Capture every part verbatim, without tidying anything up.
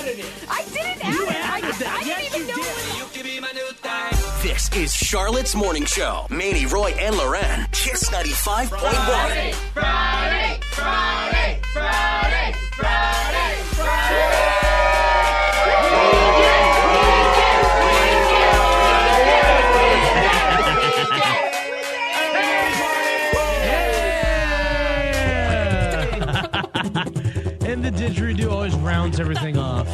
added it. I didn't add You it. added I, that. I Yes, didn't even you know. did. You can be my new thing. This is Charlotte's Morning Show. Manny, Roy, and Loren. Kiss ninety-five point one. Friday, Friday, Friday, Friday, Friday, Friday. And the didgeridoo always rounds everything off.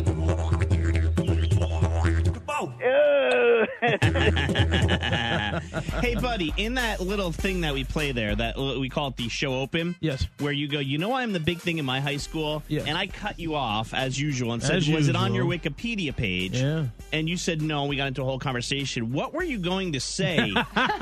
Hey, buddy, in that little thing that we play there, that we call it the show open. Yes. Where you go, you know, I'm the big thing in my high school. Yes. And I cut you off as usual and said, As was it on your usual. Wikipedia page? Yeah. And you said no. We got into a whole conversation. What were you going to say?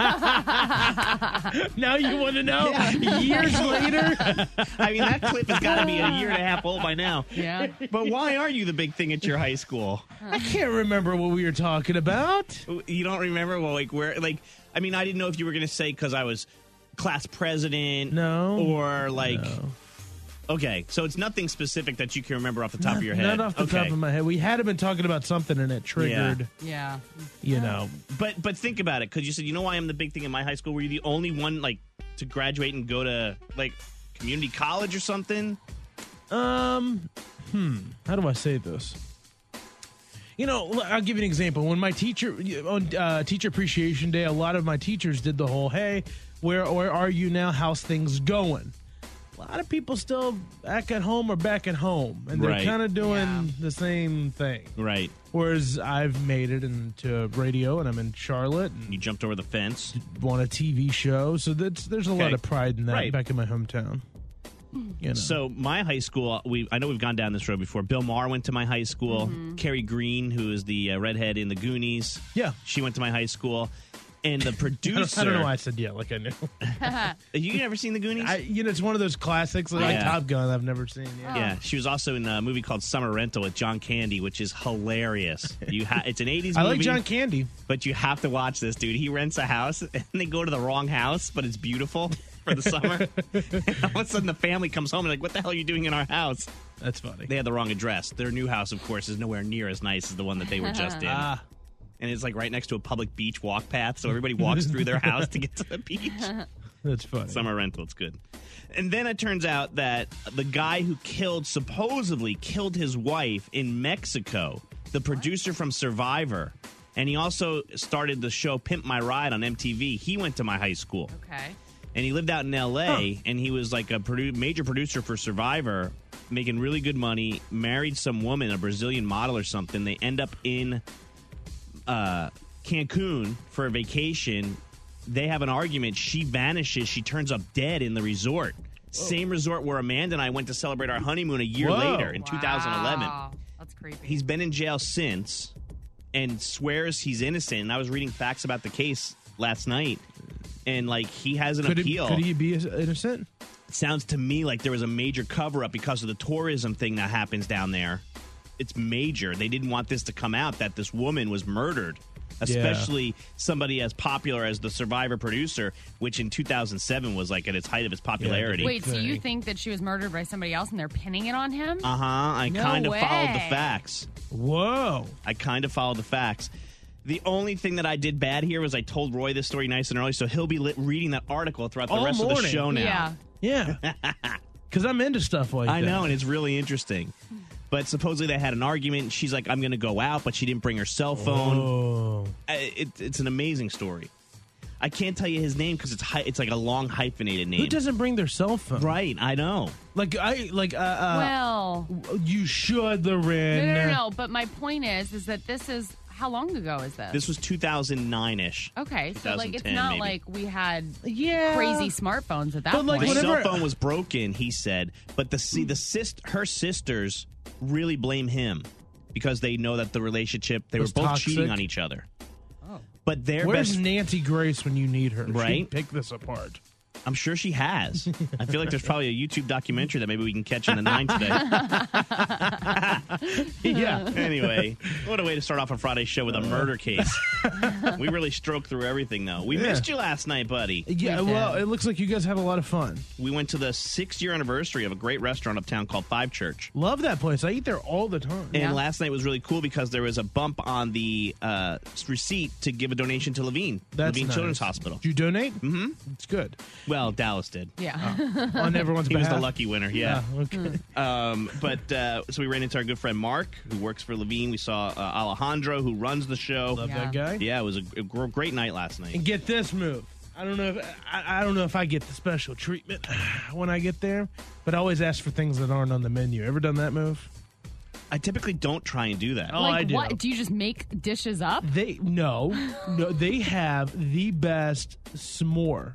Now you want to know? Yeah. Years later? I mean, that clip has got to be a year and a half old by now. Yeah. But why are you the big thing at your high school? I can't remember what we were talking about. You don't remember? Well, like where? Like, I mean, I didn't know if you were going to say because I was class president. No. Or like. No. Okay, so it's nothing specific that you can remember off the top not, of your head. Not off the okay. top of my head. We had been talking about something and it triggered, Yeah. you know. But but think about it, because you said, you know why I'm the big thing in my high school? Were you the only one like to graduate and go to like community college or something? Um, hmm. How do I say this? You know, l- I'll give you an example. When my teacher, on uh, Teacher Appreciation Day, a lot of my teachers did the whole, hey, where, where are you now? How's things going? A lot of people still back at home or back at home, and they're Right. kind of doing Yeah. the same thing. Right. Whereas I've made it into radio, and I'm in Charlotte, and You jumped over the fence. on a T V show, so that's, there's a lot Okay. of pride in that Right. back in my hometown. You know. So my high school, we I know we've gone down this road before. Bill Maher went to my high school. Carrie Green, who is the uh, redhead in the Goonies, yeah. she went to my high school. And the I producer, don't, I don't know why I said yeah, like I knew. you never seen the Goonies? I, you know, it's one of those classics like Yeah. Top Gun I've never seen. Yeah. Yeah, she was also in a movie called Summer Rental with John Candy, which is hilarious. You ha- it's an eighties I movie. like John Candy. But you have to watch this, dude. He rents a house, and they go to the wrong house, but it's beautiful for the summer. And all of a sudden, the family comes home and like, what the hell are you doing in our house? That's funny. They had the wrong address. Their new house, of course, is nowhere near as nice as the one that they were just in. Ah, And it's like right next to a public beach walk path, so everybody walks through their house to get to the beach. that's funny. Summer rental, it's good. And then it turns out that the guy who killed, supposedly killed his wife in Mexico, the producer from Survivor, and he also started the show Pimp My Ride on M T V. He went to my high school. Okay. And he lived out in L A, and he was like a produ- major producer for Survivor, making really good money, married some woman, a Brazilian model or something. They end up in uh, Cancun for a vacation. They have an argument. She vanishes. She turns up dead in the resort. Same resort where Amanda and I went to celebrate our honeymoon a year Whoa. later in two thousand eleven. Wow. That's creepy. He's been in jail since and swears he's innocent. And I was reading facts about the case last night. And, like, he has an Could, it, appeal. could he be innocent? It sounds to me like there was a major cover-up because of the tourism thing that happens down there. It's major. They didn't want this to come out, that this woman was murdered, especially somebody as popular as the Survivor producer, which in two thousand seven was, like, at its height of its popularity. Wait, so you thing. think that she was murdered by somebody else and they're pinning it on him? Uh-huh. I No kind of followed the way. facts. Whoa. I kind of followed the facts. The only thing that I did bad here was I told Roy this story nice and early, so he'll be lit reading that article throughout the All rest of the morning. show now. Yeah. Yeah. Because I'm into stuff like I that. know, and it's really interesting. But supposedly they had an argument. She's like, I'm going to go out, but she didn't bring her cell phone. Oh. I- It, it's an amazing story. I can't tell you his name because it's hy- it's like a long hyphenated name. Who doesn't bring their cell phone? Right, I know. Like I like uh, uh Well, you should, no, Loren. no, no, no. But my point is, is that this is, how long ago is this? This was two thousand nine-ish. Okay, so like it's two thousand ten not maybe. like we had Yeah. crazy smartphones at that But, like, point. The whatever- cell phone was broken, he said, but the see the sist- her sisters really blame him because they know that the relationship they Was were both toxic. cheating on each other. Oh. But their Where's best Nancy Grace when you need her? Right? She'd pick this apart. I'm sure she has. I feel like there's probably a YouTube documentary that maybe we can catch in the nine today. Yeah. Anyway, what a way to start off a Friday show with a murder case. We really stroked through everything, though. We Yeah. missed you last night, buddy. Yeah, well, it looks like you guys had a lot of fun. We went to the six-year anniversary of a great restaurant uptown called Five Church. Love that place. I eat there all the time. And Yeah. last night was really cool because there was a bump on the uh, receipt to give a donation to Levine, That's Levine nice. Children's Hospital. Did you donate? Mm-hmm. It's good. Well, Dallas did. Yeah. On everyone's He was behalf. the lucky winner, yeah. Yeah, okay. Um, but uh, so we ran into our good friend Mark, who works for Levine. We saw uh, Alejandro, who runs the show. Love Yeah. that guy. Yeah, it was a, a gr- great night last night. And get this move. I don't know if I, I don't know if I get the special treatment when I get there, but I always ask for things that aren't on the menu. Ever done that move? I typically don't try and do that. Oh, like I do. what? Do you just make dishes up? They no, no. They have the best s'more.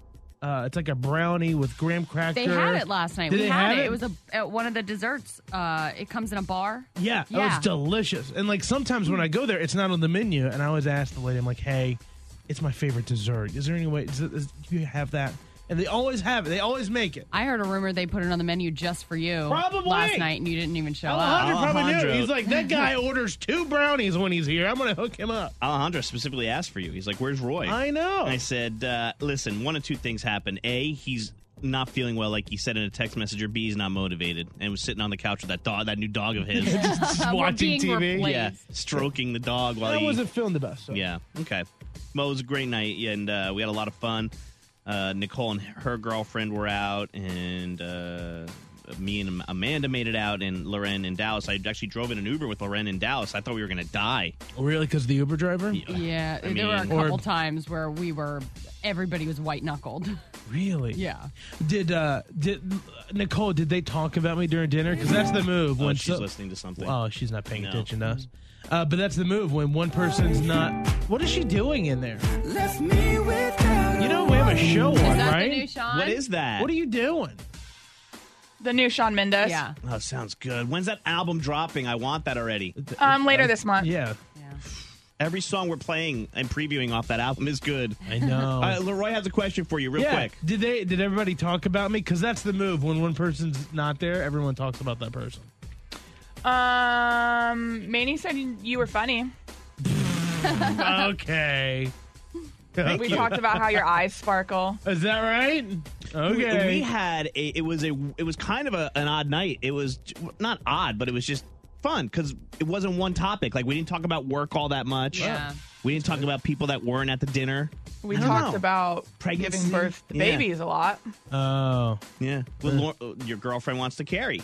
Uh, it's like a brownie with graham cracker. They had it last night. Did we they had have it. it? It was a at one of the desserts. Uh, it comes in a bar. Yeah, oh, Yeah. it's delicious. And like sometimes when I go there, it's not on the menu, and I always ask the lady, I'm like, "Hey, it's my favorite dessert. Is there any way? Is it, is, do you have that?" And they always have it. They always make it. I heard a rumor they put it on the menu just for you Probably. last night, and you didn't even show up. Alejandro probably knew. Alejandro. He's like, that guy orders two brownies when he's here. I'm going to hook him up. Alejandro specifically asked for you. He's like, "Where's Roy?" I know. And I said, uh, "Listen, one of two things happened. A, he's not feeling well, like he said in a text message, or B, he's not motivated, and was sitting on the couch with that dog, that new dog of his, Just We're watching being T V. replaced. yeah, stroking the dog while That he." wasn't feeling the best. So. Yeah. Okay. Well, it was a great night, and uh, we had a lot of fun. Uh, Nicole and her girlfriend were out, and uh, me and Amanda made it out, and Loren in Dallas. I actually drove in an Uber with Loren in Dallas. I thought we were going to die. Really? Because the Uber driver? Yeah, I there were a mean- couple Or- times where we were, everybody was white knuckled. Really? Yeah. Did uh did Nicole? Did they talk about me during dinner? Because that's the move. Oh, When she's so- listening to something. Oh, she's not paying No. attention to us. Uh, but that's the move when one person's not. What is she doing in there? You know we have a show on, Is that right? the new Sean? What is that? What are you doing? The new Shawn Mendes. Yeah. Oh, sounds good. When's that album dropping? I want that already. Um, later this month. Yeah, Yeah. Every song we're playing and previewing off that album is good. I know. Uh, Leroy has a question for you, real yeah. quick. Did they? Did everybody talk about me? Because that's the move. When one person's not there, everyone talks about that person. Um, Manny said you were funny. Okay. We talked about how your eyes sparkle. Is that right? Okay. We had a. It was a. It was kind of a, an odd night. It was not odd, but it was just fun because it wasn't one topic. Like we didn't talk about work all that much. Yeah. We didn't talk about people that weren't at the dinner. We I don't talked know. about Pregnancy? giving birth to Yeah. babies a lot. Oh. Yeah. Well, Lor- your girlfriend wants to carry.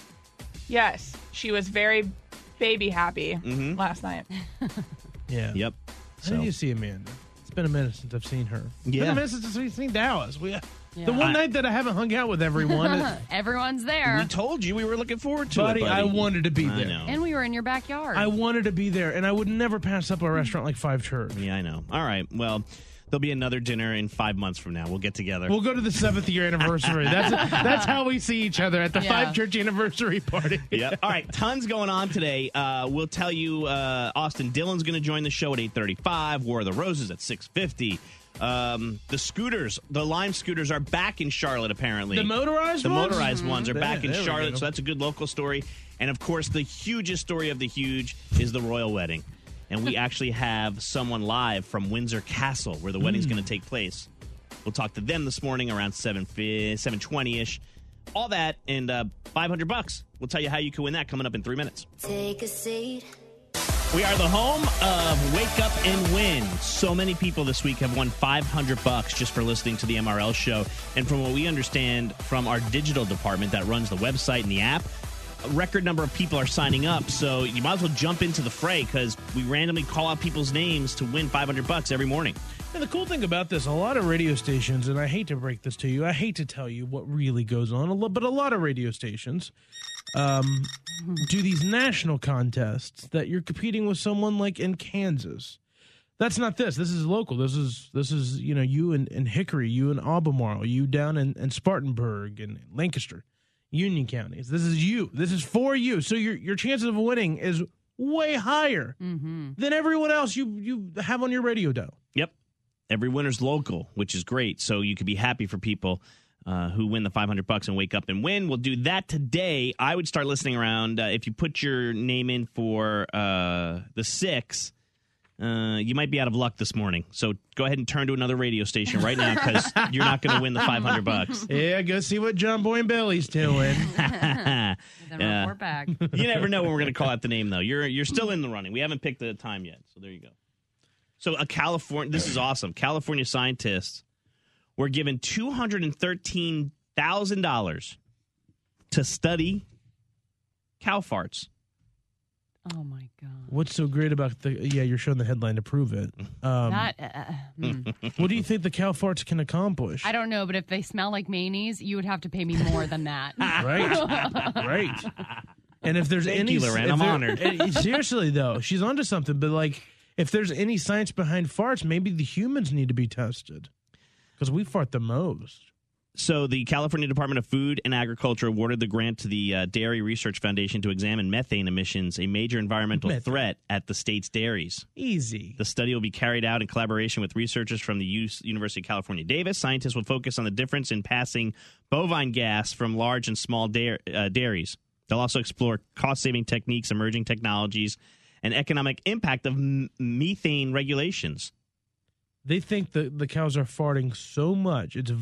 Yes, she was very baby happy Mhm. last night. Yeah. Yep. How do you see Amanda? It's been a minute since I've seen her. It's been Yeah. a minute since I've seen Dallas. We, Yeah. The one I- night that I haven't hung out with everyone, it- Everyone's there. We told you we were looking forward to buddy, it, buddy. I wanted to be I there. know. and we were in your backyard. I wanted to be there, and I would never pass up a restaurant like Five Church. Yeah, I know. All right. Well, there'll be another dinner in five months from now. We'll get together. We'll go to the seventh year anniversary. That's that's how we see each other at the Yeah. Five Church anniversary party. Yep. All right, tons going on today. Uh, we'll tell you uh, Austin Dillon's going to join the show at eight thirty-five. War of the Roses at six fifty. Um, the scooters, the Lime scooters, are back in Charlotte, apparently. The motorized The ones? motorized ones are Yeah, back in there we Charlotte, go. so that's a good local story. And, of course, the hugest story of the huge is the royal wedding. And we actually have someone live from Windsor Castle, where the wedding's Hmm. going to take place. We'll talk to them this morning around seven twenty-ish. All that and uh, five hundred bucks. We'll tell you how you can win that coming up in three minutes. Take a seat. We are the home of Wake Up and Win. So many people this week have won five hundred bucks just for listening to the M R L show. And from what we understand from our digital department that runs the website and the app, a record number of people are signing up. So you might as well jump into the fray because we randomly call out people's names to win five hundred bucks every morning. And the cool thing about this, a lot of radio stations, and I hate to break this to you, I hate to tell you what really goes on, a lo- but a lot of radio stations um, do these national contests that you're competing with someone like in Kansas. That's not this. This is local. This is, this is you know, you in, in Hickory, you in Albemarle, you down in, in Spartanburg and Lancaster, Union counties. This is you. This is for you. So your your chances of winning is way higher Mm-hmm. than everyone else you, you have on your radio dial. Yep. every winner's local, which is great. So you could be happy for people uh, who win the five hundred bucks and wake up and win. We'll do that today. I would start listening around. Uh, if you put your name in for uh, the six, uh, you might be out of luck this morning. So go ahead and turn to another radio station right now because you're not going to win the five hundred bucks. Yeah, go see what John Boy and Bailey's doing. Then Yeah. report back. You never know when we're going to call out the name, though. You're you're still in the running. We haven't picked the time yet, so there you go. So a California, this is awesome. California scientists were given two hundred thirteen thousand dollars to study cow farts. Oh my god. What's so great about the? Yeah, you're showing the headline to prove it. Um, That. Uh, hmm. what do you think the cow farts can accomplish? I don't know, but if they smell like mayonnaise, you would have to pay me more than that. Right, right. And if there's Thank any, you, Loren. if I'm there- honored. eh, seriously though, she's onto something. But like, if there's any science behind farts, maybe the humans need to be tested because we fart the most. So the California Department of Food and Agriculture awarded the grant to the uh, Dairy Research Foundation to examine methane emissions, a major environmental Methane. threat at the state's dairies. Easy. The study will be carried out in collaboration with researchers from the U- University of California, Davis. Scientists will focus on the difference in passing bovine gas from large and small da- uh, dairies. They'll also explore cost-saving techniques, emerging technologies, and economic impact of m- methane regulations. They think that the cows are farting so much. It's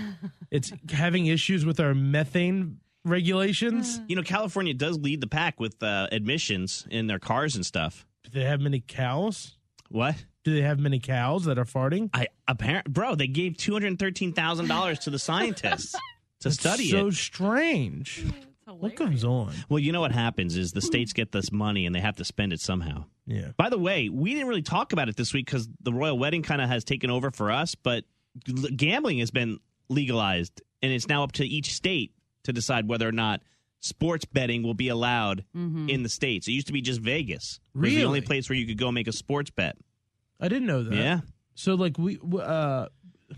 it's having issues with our methane regulations. You know, California does lead the pack with uh, emissions in their cars and stuff. Do they have many cows? What? Do they have many cows that are farting? I apparent, bro. They gave two hundred thirteen thousand dollars to the scientists to study so it. strange. What goes on? Well, you know what happens is the states get this money and they have to spend it somehow. Yeah. By the way, we didn't really talk about it this week because the royal wedding kind of has taken over for us, but l- gambling has been legalized, and it's now up to each state to decide whether or not sports betting will be allowed in the states. It used to be just Vegas. It was the only Really? place where you could go make a sports bet. I didn't know that. Yeah. So like we w- uh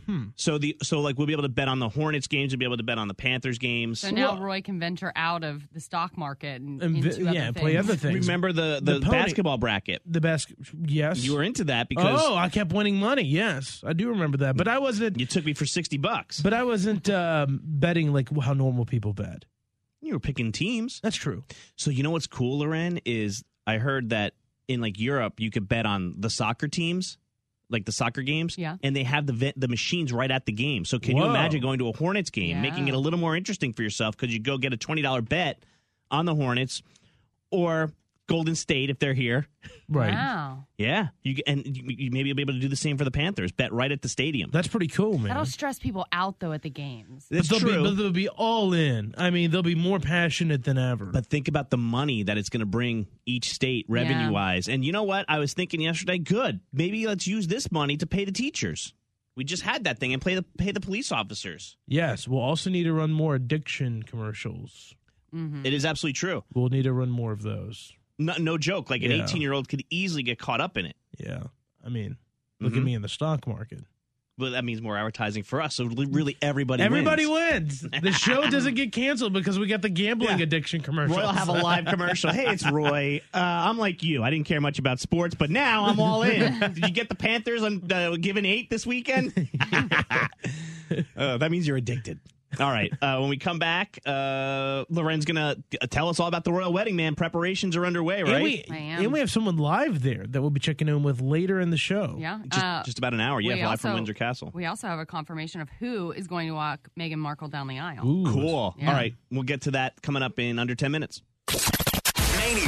So the so like we'll be able to bet on the Hornets games, we'll be able to bet on the Panthers games. So now Roy can venture out of the stock market and, And vi- into other yeah, things. play other things. Remember the the, The pony- basketball bracket? the basket. Yes. You were into that because Oh, I kept winning money. Yes, I do remember that. But I wasn't. you took me for sixty bucks. But I wasn't um, betting like how normal people bet. You were picking teams. That's true. So you know what's cool, Loren, is I heard that in like Europe you could bet on the soccer teams, like the soccer games, Yeah. and they have the ve- the machines right at the game. So can you Whoa. imagine going to a Hornets game, Yeah. making it a little more interesting for yourself because you go get a twenty dollars bet on the Hornets or Golden State if they're here. Right. Wow. Yeah, you and you, you maybe you'll be able to do the same for the Panthers. Bet right at the stadium. That's pretty cool, man. That'll stress people out, though, at the games. but That's they'll true. Be, but they'll be all in. I mean, they'll be more passionate than ever. But think about the money that it's going to bring each state revenue wise. And you know what? I was thinking yesterday, good. Maybe let's use this money to pay the teachers. We just had that thing and pay the pay the police officers. yes, we'll also need to run more addiction commercials. It is absolutely true. We'll need to run more of those. No, no joke. Like an Yeah. eighteen-year-old could easily get caught up in it. Yeah. I mean, look Mhm. at me in the stock market. Well, that means more advertising for us. So li- really, everybody Everybody wins. wins. The show doesn't get canceled because we got the gambling Yeah. addiction commercials. Roy will have a live commercial. Hey, it's Roy. Uh, I'm like you. I didn't care much about sports, but now I'm all in. Did you get the Panthers on uh, giving eight this weekend? uh, that means you're addicted. All right. Uh, when we come back, uh, Loren's going to tell us all about the royal wedding, man. Preparations are underway, right? And we, I am. and we have someone live there that we'll be checking in with later in the show. Yeah. Just, Uh, just about an hour. Yeah, we live from also- Windsor Castle. We also have a confirmation of who is going to walk Meghan Markle down the aisle. Ooh. Cool. Yeah. All right. We'll get to that coming up in under ten minutes. Manny.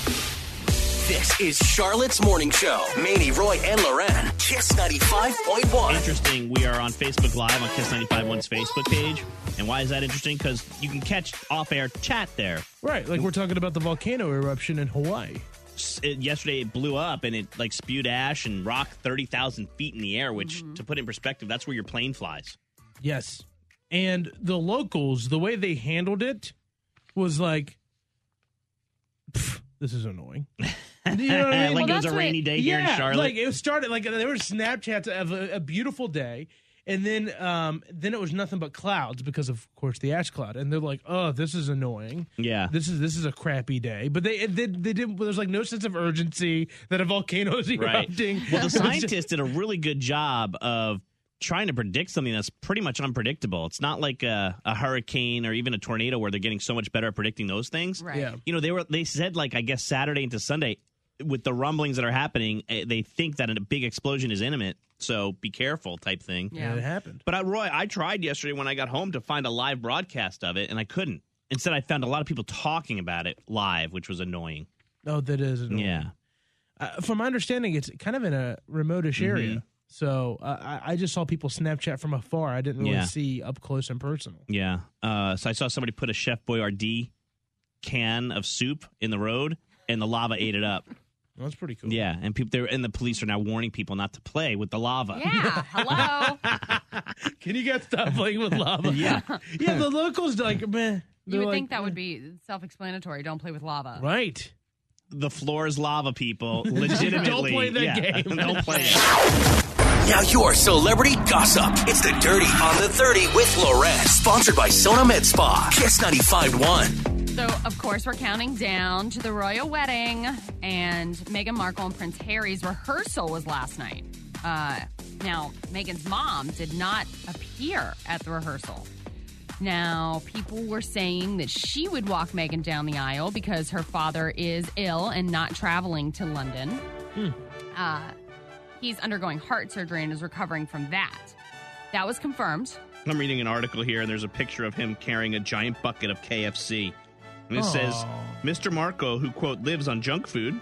This is Charlotte's Morning Show. Manny, Roy, and Loren. Kiss ninety-five point one. Interesting. We are on Facebook Live on Kiss ninety-five point one's Facebook page. And why is that interesting? Because you can catch off-air chat there. Right, like we're talking about the volcano eruption in Hawaii. S- It, yesterday it blew up and it like spewed ash and rock thirty thousand feet in the air, which to put in perspective, that's where your plane flies. Yes. And the locals, the way they handled it was like, "Pff, this is annoying. You know what I mean? like Well, it was a that's rainy what- day here in yeah, Charlotte. like it started like there were Snapchats of a, a beautiful day, And then um, then it was nothing but clouds because of course the ash cloud, and they're like, "Oh, this is annoying. Yeah. This is this is a crappy day." But they they, they did. There's like no sense of urgency that a volcano is Right. erupting. Well, the It's just- scientists did a really good job of trying to predict something that's pretty much unpredictable. It's not like a, a hurricane or even a tornado where they're getting so much better at predicting those things. Right. Yeah. You know, they were they said like I guess Saturday into Sunday with the rumblings that are happening, eh, they think that a big explosion is imminent. So be careful, type thing. Yeah. And it happened. But uh, Roy, I tried yesterday when I got home to find a live broadcast of it, and I couldn't. Instead, I found a lot of people talking about it live, which was annoying. Oh, that is annoying. Yeah. Uh, from my understanding, it's kind of in a remotish area. Mhm. So uh, I, I just saw people Snapchat from afar. I didn't really Yeah. see up close and personal. Yeah. Uh, so I saw somebody put a Chef Boyardee can of soup in the road, and the lava ate it up. That's pretty cool. Yeah, and people there, and the police are now warning people not to play with the lava. Yeah. Hello. Can you guys stop playing with lava? Yeah. Yeah, the locals like, man. You would think that would be self-explanatory. Don't play with lava. Right. The floor is lava, people. Legitimately, Don't play that yeah. game. Don't play it. Now your celebrity gossip. It's the Dirty on the thirty with Loren. Sponsored by Sona Med Spa. Kiss ninety-five point one. So, of course, we're counting down to the royal wedding, and Meghan Markle and Prince Harry's rehearsal was last night. Uh, now, Meghan's mom did not appear at the rehearsal. Now, people were saying that she would walk Meghan down the aisle because her father is ill and not traveling to London. Hmm. Uh, he's undergoing heart surgery and is recovering from that. That was confirmed. I'm reading an article here, and there's a picture of him carrying a giant bucket of K F C. And it says, Aw. Mister Marco, who, quote, lives on junk food.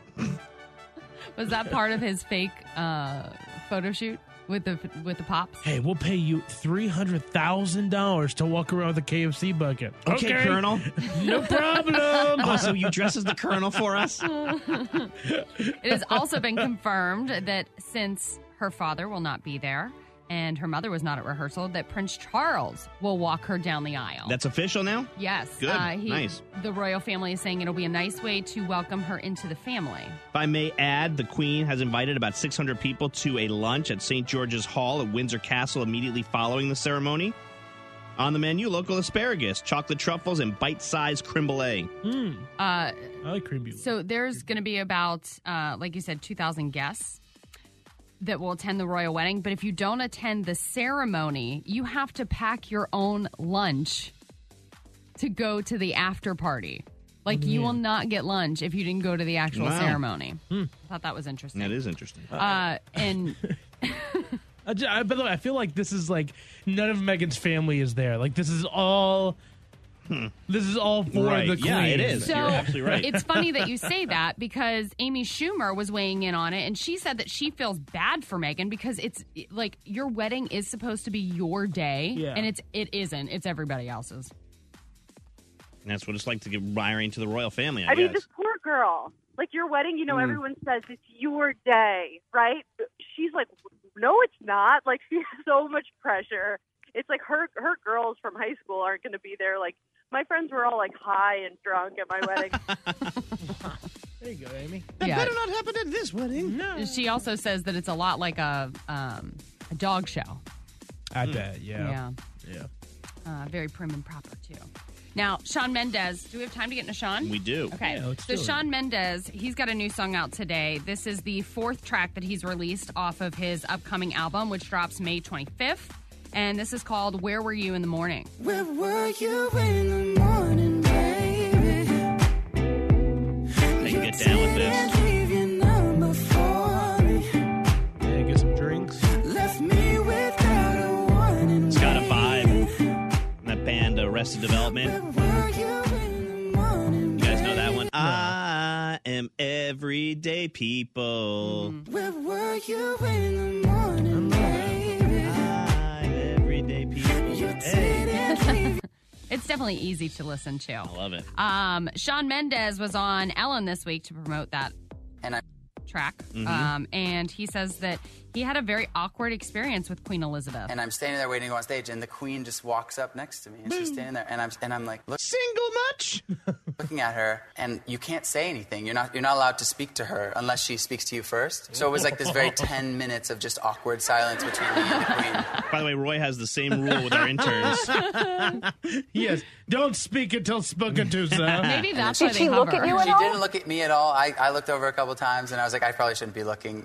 Was that part of his fake uh, photo shoot with the with the pops? Hey, we'll pay you three hundred thousand dollars to walk around with a K F C bucket. Okay, Colonel. No problem. Also, you dress as the Colonel for us? It has also been confirmed that since her father will not be there and her mother was not at rehearsal, that Prince Charles will walk her down the aisle. That's official now? yes. Good. Uh, he, Nice. The royal family is saying it'll be a nice way to welcome her into the family. If I may add, the Queen has invited about six hundred people to a lunch at Saint George's Hall at Windsor Castle immediately following the ceremony. On the menu, local asparagus, chocolate truffles, and bite-sized creme brulee. Mm, Uh, I like cream beef. so there's going to be about, uh, like you said, two thousand guests that will attend the royal wedding. But if you don't attend the ceremony, you have to pack your own lunch to go to the after party. Like, you will not get lunch if you didn't go to the actual Wow. ceremony. I thought that was interesting. That is interesting. Uh, and I, ju- I, by the way, I feel like this is like none of Meghan's family is there. Like this is all. This is all for Right. the Queen. Yeah, it is. so You're absolutely right. it's funny that you say that because Amy Schumer was weighing in on it, and she said that she feels bad for Meghan because it's like your wedding is supposed to be your day, Yeah. and it's it isn't. It's everybody else's. And that's what it's like to get married to the royal family, I, I mean, guess. this poor girl. Like, your wedding, you know, Mm. everyone says it's your day, right? She's like, no, it's not. Like, she has so much pressure. It's like her her girls from high school aren't going to be there. Like, my friends were all, like, high and drunk at my wedding. There you go, Amy. Yeah. not happen at this wedding. No. She also says that it's a lot like a um, a dog show. I bet. Yeah. Yeah, Yeah. uh, very prim and proper too. Now, Shawn Mendes. Do we have time to get into Shawn? We do. Okay, Yeah, let's so do it. Shawn Mendes, he's got a new song out today. This is the fourth track that he's released off of his upcoming album, which drops May twenty-fifth. And this is called Where Were You in the Morning? Where were you in the morning, baby? I can get down with this. Leave your number for me. Yeah, get some drinks. Left me without a warning. It's got a vibe. That band, Arrested Development. Where were you in the morning, You guys know that one? I am everyday people. Where were you in the morning, baby? I'm everyday people. Hey. It's definitely easy to listen to. I love it. Um, Shawn Mendes was on Ellen this week to promote that And I- track. Mhm. Um, and he says that he had a very awkward experience with Queen Elizabeth. And I'm standing there waiting to go on stage, and the Queen just walks up next to me, and she's standing there, and I'm and I'm like, look, Single much? looking at her, and you can't say anything. You're not you're not allowed to speak to her unless she speaks to you first. So it was like this very ten minutes of just awkward silence between me and the Queen. By the way, Roy has the same rule with our interns. Yes. Don't speak until spoken to, sir. Maybe that's Did why they she look hover. at you at She all? didn't look at me at all. I, I looked over a couple times, and I was like, I probably shouldn't be looking.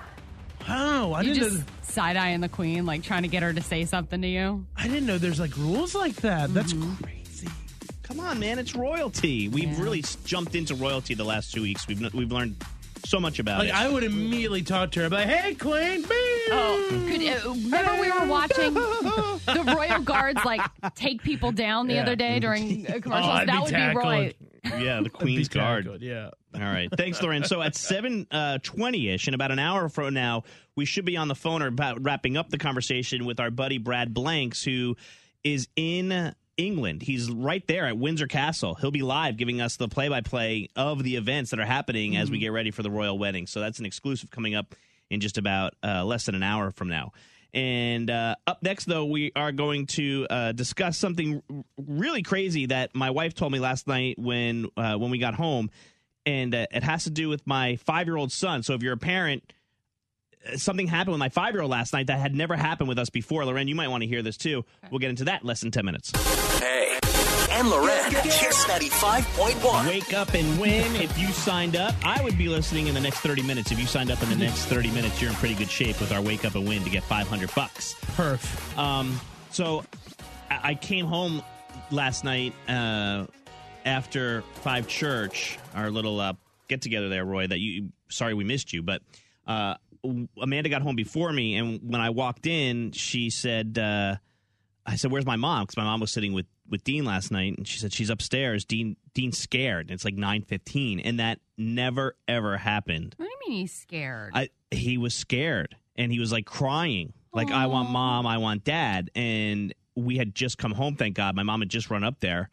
Oh, I You didn't just know. side-eyeing the Queen, like trying to get her to say something to you. I didn't know there's like rules like that. That's Mm-hmm. crazy. Come on, man, it's royalty. We've Yeah. really s- jumped into royalty the last two weeks. We've we've learned so much about Like it. I would immediately talk to her, like, "Hey, Queen, beep." Oh, could, uh, remember we were watching the Royal Guards like take people down the Yeah. other day during uh, commercials? Oh, I'd that be would tackled. be Roy. yeah, the Queen's Be Guard. tackled, Yeah. All right. Thanks, Lauren. So at seven twenty-ish, in about an hour from now, we should be on the phone or about wrapping up the conversation with our buddy Brad Blanks, who is in England. He's right there at Windsor Castle. He'll be live giving us the play-by-play of the events that are happening as we get ready for the royal wedding. So that's an exclusive coming up in just about uh, less than an hour from now. And uh, up next, though, we are going to uh, discuss something r- really crazy that my wife told me last night when uh, when we got home, and uh, it has to do with my five-year-old son. So if you're a parent, uh, something happened with my five-year-old last night that had never happened with us before. Loren, you might want to hear this, too. We'll get into that in less than ten minutes. Hey, and Loren, Kiss ninety-five point one. Wake up and win. If you signed up, I would be listening in the next thirty minutes. If you signed up in the next thirty minutes, you're in pretty good shape with our Wake Up and Win to get five hundred bucks. Perf. Um, so I I came home last night uh, after Five Church, our little uh, get together there, Roy. That you, sorry we missed you, but uh, Amanda got home before me, and when I walked in, she said, uh, "I said, where's my mom?" Because my mom was sitting with, with Dean last night, and she said she's upstairs. Dean Dean's scared. And it's like nine fifteen, and that never ever happened. What do you mean he's scared? I he was scared, and he was like crying, like, I want mom, I want dad. And we had just come home, thank God. My mom had just run up there,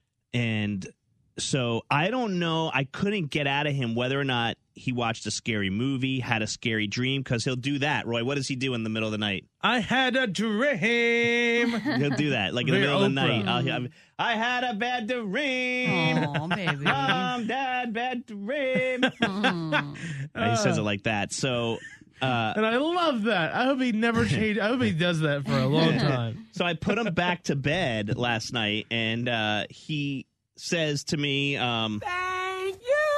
and so I don't know. I couldn't get out of him whether or not he watched a scary movie, had a scary dream, because he'll do that. Roy, what does he do in the middle of the night? I had a dream. He'll do that, like in the Very middle of the Oprah. night. I'll, I'll, I had a bad dream. Aw, baby. Mom, dad, bad dream. Mm. he says it like that. So. Uh, And I love that. I hope he never changes. I hope he does that for a long time. So I put him back to bed last night, and uh, he says to me, um, "Thank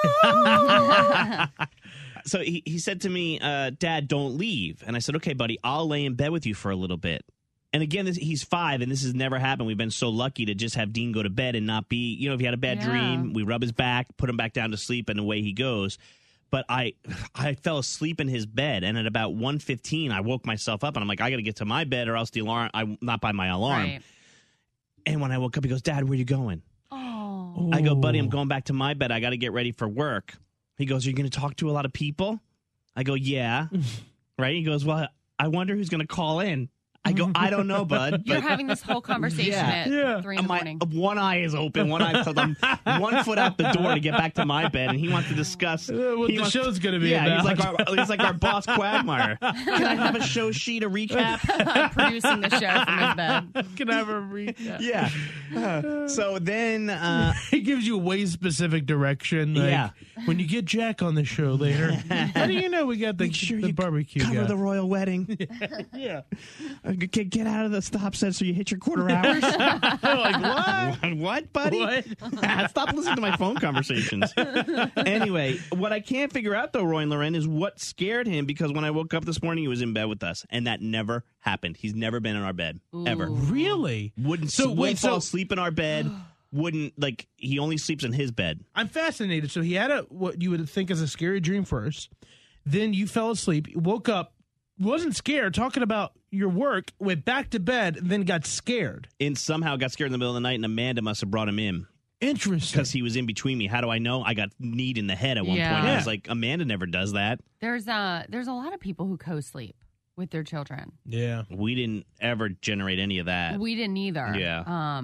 you." So he, he said to me, uh, "Dad, don't leave." And I said, "Okay, buddy, I'll lay in bed with you for a little bit." And again, this, he's five, and this has never happened. We've been so lucky to just have Dean go to bed and not be, you know, if he had a bad Yeah. dream, we rub his back, put him back down to sleep, and away he goes. But I I fell asleep in his bed, and at about one fifteen, I woke myself up, and I'm like, I got to get to my bed or else the alarm, I'm not by my alarm. Right. And when I woke up, he goes, "Dad, where you going?" Oh. I go, "Buddy, I'm going back to my bed. I got to get ready for work." He goes, "Are you going to talk to a lot of people?" I go, "Yeah." Right? He goes, "Well, I wonder who's going to call in." I go, "I don't know, bud." You're but having this whole conversation Yeah. at Yeah. three in the my morning. one eye is open, one eye, so I'm one foot out the door to get back to my bed, and he wants to discuss Uh, what he the wants- show's gonna be Yeah, he's about. like our he's like our boss Quagmire. Can I have a show sheet, a recap? Producing the show from his bed. Can I have a recap? Yeah. Uh, so then, uh, He gives you way specific direction. Like, Yeah. when you get Jack on the show later, how do you know we got the, make sure the you barbecue cover guy? the royal wedding. yeah. Uh, Get, get out of the stop sign so you hit your quarter hours. like, what? What, buddy? What? Stop listening to my phone conversations. Anyway, what I can't figure out, though, Roy and Loren, is what scared him, because when I woke up this morning, he was in bed with us, and that never happened. He's never been in our bed, ever. Really? Wouldn't, So, wouldn't wait, fall so- asleep in our bed. Wouldn't, like, he only sleeps in his bed. I'm fascinated. So he had a what you would think is a scary dream first. Then you fell asleep, woke up, wasn't scared, talking about your work, went back to bed, and then got scared. And somehow got scared in the middle of the night, and Amanda must have brought him in. Interesting. Because he was in between me. How do I know? I got kneed in the head at one Yeah. point. I Yeah. was like, Amanda never does that. There's a there's a lot of people who co-sleep with their children. Yeah. We didn't ever generate any of that. We didn't either. Yeah. Um,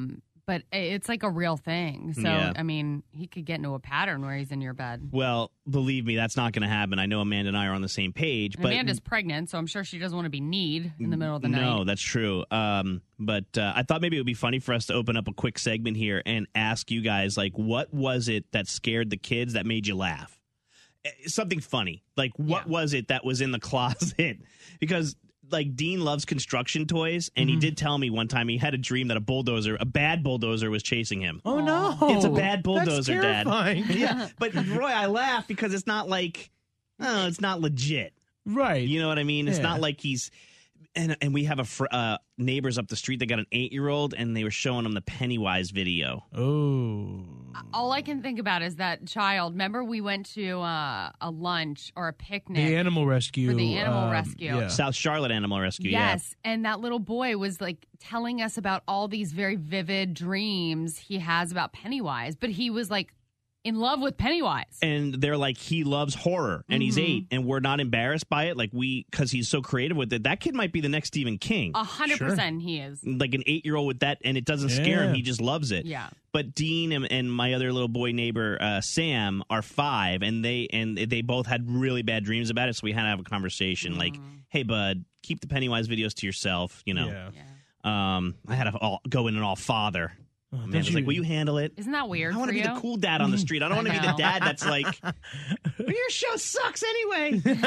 but it's like a real thing. So, Yeah. I mean, he could get into a pattern where he's in your bed. Well, believe me, that's not going to happen. I know Amanda and I are on the same page. And but Amanda's pregnant, so I'm sure she doesn't want to be need in the middle of the night. No, that's true. Um, but uh, I thought maybe it would be funny for us to open up a quick segment here and ask you guys, like, what was it that scared the kids that made you laugh? Eh, Something funny. Like, what Yeah. was it that was in the closet? Because like Dean loves construction toys, and he did tell me one time he had a dream that a bulldozer, a bad bulldozer, was chasing him. Oh, no. It's a bad bulldozer, That's Dad. terrifying. Yeah, but Roy, I laugh because it's not like, oh, it's not legit. Right. You know what I mean? It's Yeah. not like he's. And, and we have a fr- uh, neighbors up the street that got an eight-year-old, and they were showing him the Pennywise video. Oh. All I can think about is that child. Remember, we went to uh, a lunch or a picnic. The animal rescue. For the animal um, rescue. Yeah. South Charlotte Animal Rescue, Yes, and that little boy was like telling us about all these very vivid dreams he has about Pennywise, but he was like in love with Pennywise. And they're like, he loves horror, and he's Mm-hmm. eight, and we're not embarrassed by it. Like, we, because he's so creative with it. That kid might be the next Stephen King. A hundred percent he is. Like an eight-year-old with that, and it doesn't scare him. Yeah. He just loves it. Yeah. But Dean and, and my other little boy neighbor uh, Sam are five, and they and they both had really bad dreams about it. So we had to have a conversation, like, "Hey, bud, keep the Pennywise videos to yourself." You know. Yeah. Um, I had to all, go in and all father. Oh, Man don't was you- like, "Will you handle it?" Isn't that weird I want for to be you? the cool dad on the street. I don't want to I be the know. dad that's like, well, "Your show sucks anyway." Throwing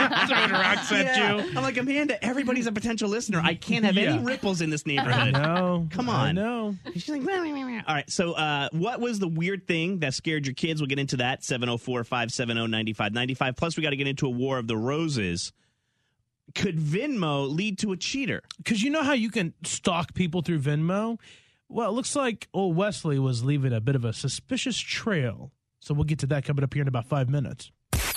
rocks at Yeah. you. I'm like, Amanda, everybody's a potential listener. I can't have Yeah. any ripples in this neighborhood. No. Come I on. know. She's like, "Wah, wah, wah, wah." All right. So, uh, what was the weird thing that scared your kids? We'll get into that. seven oh four, five seven oh, nine five nine five. Plus, we got to get into a war of the roses. Could Venmo lead to a cheater? Because you know how you can stalk people through Venmo? Well, it looks like old Wesley was leaving a bit of a suspicious trail. So we'll get to that coming up here in about five minutes.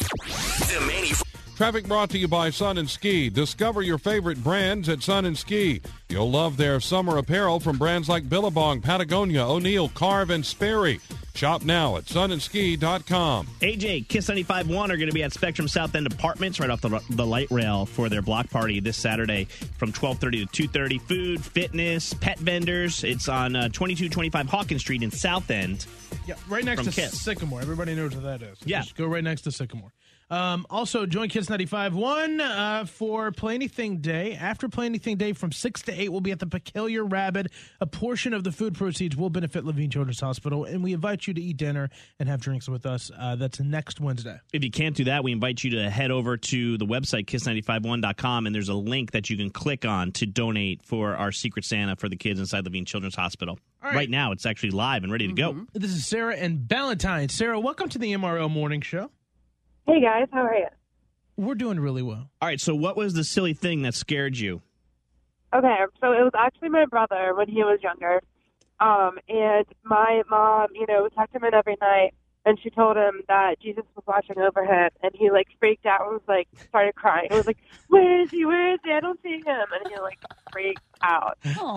The Manny Traffic brought to you by Sun and Ski. Discover your favorite brands at Sun and Ski. You'll love their summer apparel from brands like Billabong, Patagonia, O'Neill, Carve, and Sperry. Shop now at sun and ski dot com. A J, Kiss ninety-five point one are going to be at Spectrum South End Apartments right off the, the light rail for their block party this Saturday from twelve thirty to two thirty. Food, fitness, pet vendors. It's on uh, twenty-two twenty-five Hawkins Street in South End. Yeah, right next From to Kiss. Sycamore. Everybody knows what that is. Yeah. Just go right next to Sycamore. Um, also, join Kiss ninety-five point one uh, for Play Anything Day. After Play Anything Day, from six to eight, we'll be at the Peculiar Rabbit. A portion of the food proceeds will benefit Levine Children's Hospital, and we invite you to eat dinner and have drinks with us. Uh, that's next Wednesday. If you can't do that, we invite you to head over to the website, kiss ninety-five one dot com, and there's a link that you can click on to donate for our Secret Santa for the kids inside Levine Children's Hospital. All right. Right now, it's actually live and ready to go. This is Sarah and Valentine. Sarah, welcome to the M R L Morning Show. Hey guys, how are you? We're doing really well. All right, so what was the silly thing that scared you? Okay, so it was actually my brother when he was younger. Um, and my mom, you know, tucked him in every night, and she told him that Jesus was watching over him, and he, like, freaked out and was, like, started crying. It was like, where is he? Where is he? I don't see him. And he, like, freaked out.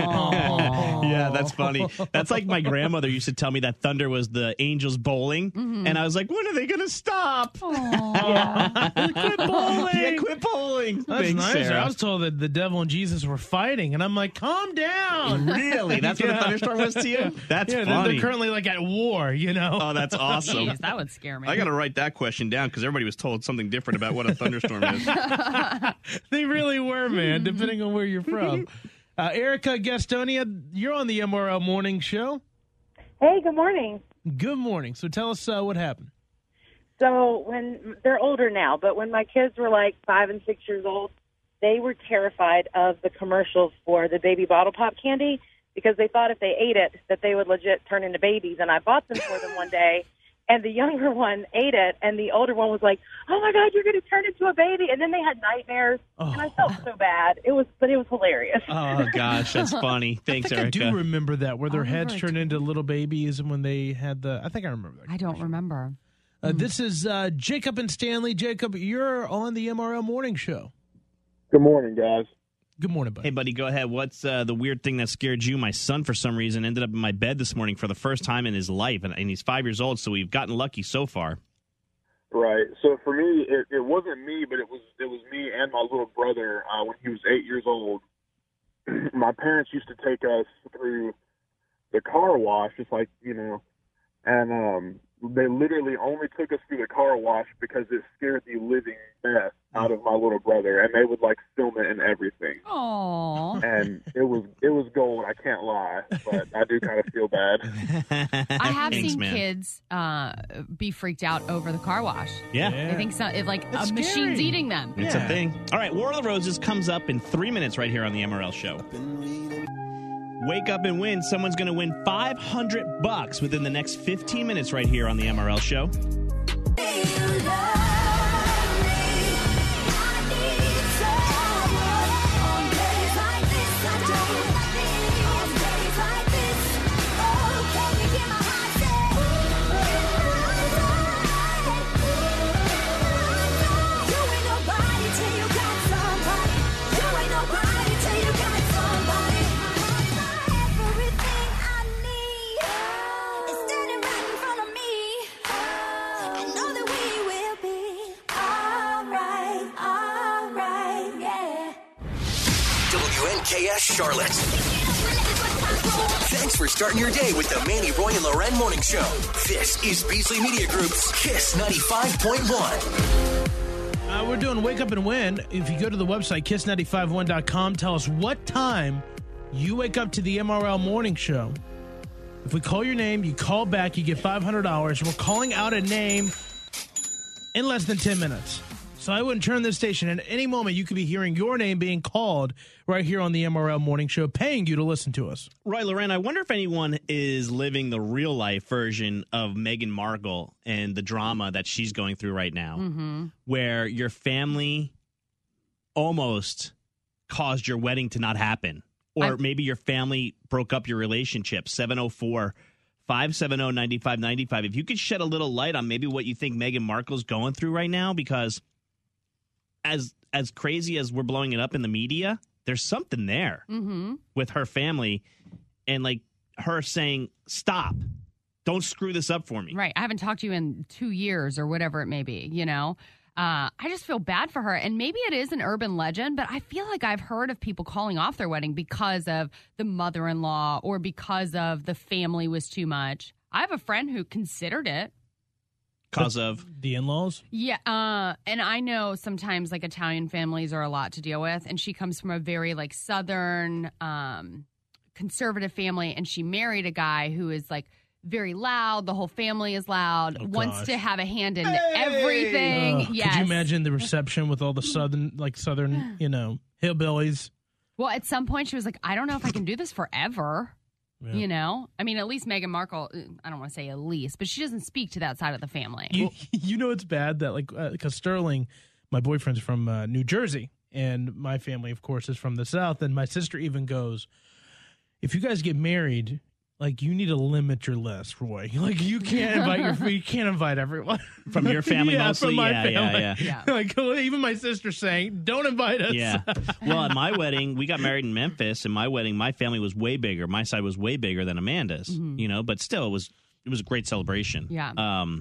Yeah, that's funny. That's like my grandmother used to tell me that thunder was the angels bowling, and I was like, when are they going to stop? Yeah. Quit bowling. Yeah, quit bowling. That's Thanks, nice. Sarah. I was told that the devil and Jesus were fighting, and I'm like, calm down. Really? That's what a Yeah. thunderstorm was to you? That's Yeah, they're, funny. they're currently like at war, you know? Oh, that's awesome. Jeez, that would scare me. I got to write that question down because everybody was told something different about what a thunderstorm is. They really were, man, depending on where you're from. Uh, Erica Gastonia, you're on the M R L Morning Show. Hey, good morning. Good morning. So tell us uh, what happened. So when they're older now, but when my kids were like five and six years old, they were terrified of the commercials for the baby bottle pop candy because they thought if they ate it that they would legit turn into babies. And I bought them for them one day, and the younger one ate it, and the older one was like, "Oh my God, you're going to turn into a baby!" And then they had nightmares, Oh. and I felt so bad. It was, but it was hilarious. Oh, gosh, that's funny. Thanks, I think Erica. I do remember that, where their I heads remember turned it. into little babies and when they had the... I think I remember that. I don't remember. Uh, This is uh, Jacob and Stanley. Jacob, you're on the M R L Morning Show. Good morning, guys. Good morning, buddy. Hey, buddy, go ahead. What's uh, the weird thing that scared you? My son, for some reason, ended up in my bed this morning for the first time in his life, and, and he's five years old, so we've gotten lucky so far. Right. So for me, it, it wasn't me, but it was it was me and my little brother uh, when he was eight years old. My parents used to take us through the car wash, just like, you know, and um, they literally only took us through the car wash because it scared the living mess out of my little brother, and they would like film it and everything. Aww. And it was it was gold. I can't lie, but I do kind of feel bad. I have Thanks, seen man. kids uh, be freaked out over the car wash. Yeah. I think so. It, like It's a machine's scary. eating them. It's a thing. All right, War of the Roses comes up in three minutes right here on the M R L Show. Wake up and win. Someone's going to win five hundred bucks within the next fifteen minutes right here on the M R L Show. W N K S Charlotte. Thanks for starting your day with the Manny, Roy, and Loren Morning Show. This is Beasley Media Group's Kiss ninety-five point one. Uh, we're doing Wake Up and Win. If you go to the website, kiss nine five one dot com, tell us what time you wake up to the M R L Morning Show. If we call your name, you call back, you get five hundred dollars. We're calling out a name in less than ten minutes. So I wouldn't turn this station. At any moment, you could be hearing your name being called right here on the M R L Morning Show, paying you to listen to us. Roy, Loren, I wonder if anyone is living the real life version of Meghan Markle and the drama that she's going through right now, Mm-hmm. where your family almost caused your wedding to not happen. Or I- maybe your family broke up your relationship. seven oh four, five seven oh, nine five nine five. If you could shed a little light on maybe what you think Meghan Markle's going through right now, because as as crazy as we're blowing it up in the media, there's something there Mm-hmm. with her family, and like her saying, stop, don't screw this up for me. Right. I haven't talked to you in two years or whatever it may be, you know? Uh, I just feel bad for her. And maybe it is an urban legend, but I feel like I've heard of people calling off their wedding because of the mother-in-law or because of the family was too much. I have a friend who considered it. Because of the in-laws? Yeah, uh, and I know sometimes like Italian families are a lot to deal with, and she comes from a very like Southern um, conservative family, and she married a guy who is like very loud. The whole family is loud, Oh, wants gosh. to have a hand in everything. Ugh, Yes. Could you imagine the reception with all the southern, like southern, you know, hillbillies? Well, at some point she was like, I don't know if I can do this forever. Yeah. You know, I mean, at least Meghan Markle, I don't want to say at least, but she doesn't speak to that side of the family. You, you know it's bad that, like, because Sterling, my boyfriend's from uh, New Jersey, and my family, of course, is from the South, and my sister even goes, if you guys get married, like, you need to limit your list, Roy. Like, you can't invite your, you can't invite everyone. From your family yeah, mostly? From my Yeah, yeah, family. yeah. Yeah. Like, even my sister's saying, don't invite us. Yeah. Well, at my wedding, we got married in Memphis. And my wedding, my family was way bigger. My side was way bigger than Amanda's, Mhm. you know, but still, it was it was a great celebration. Yeah. Um.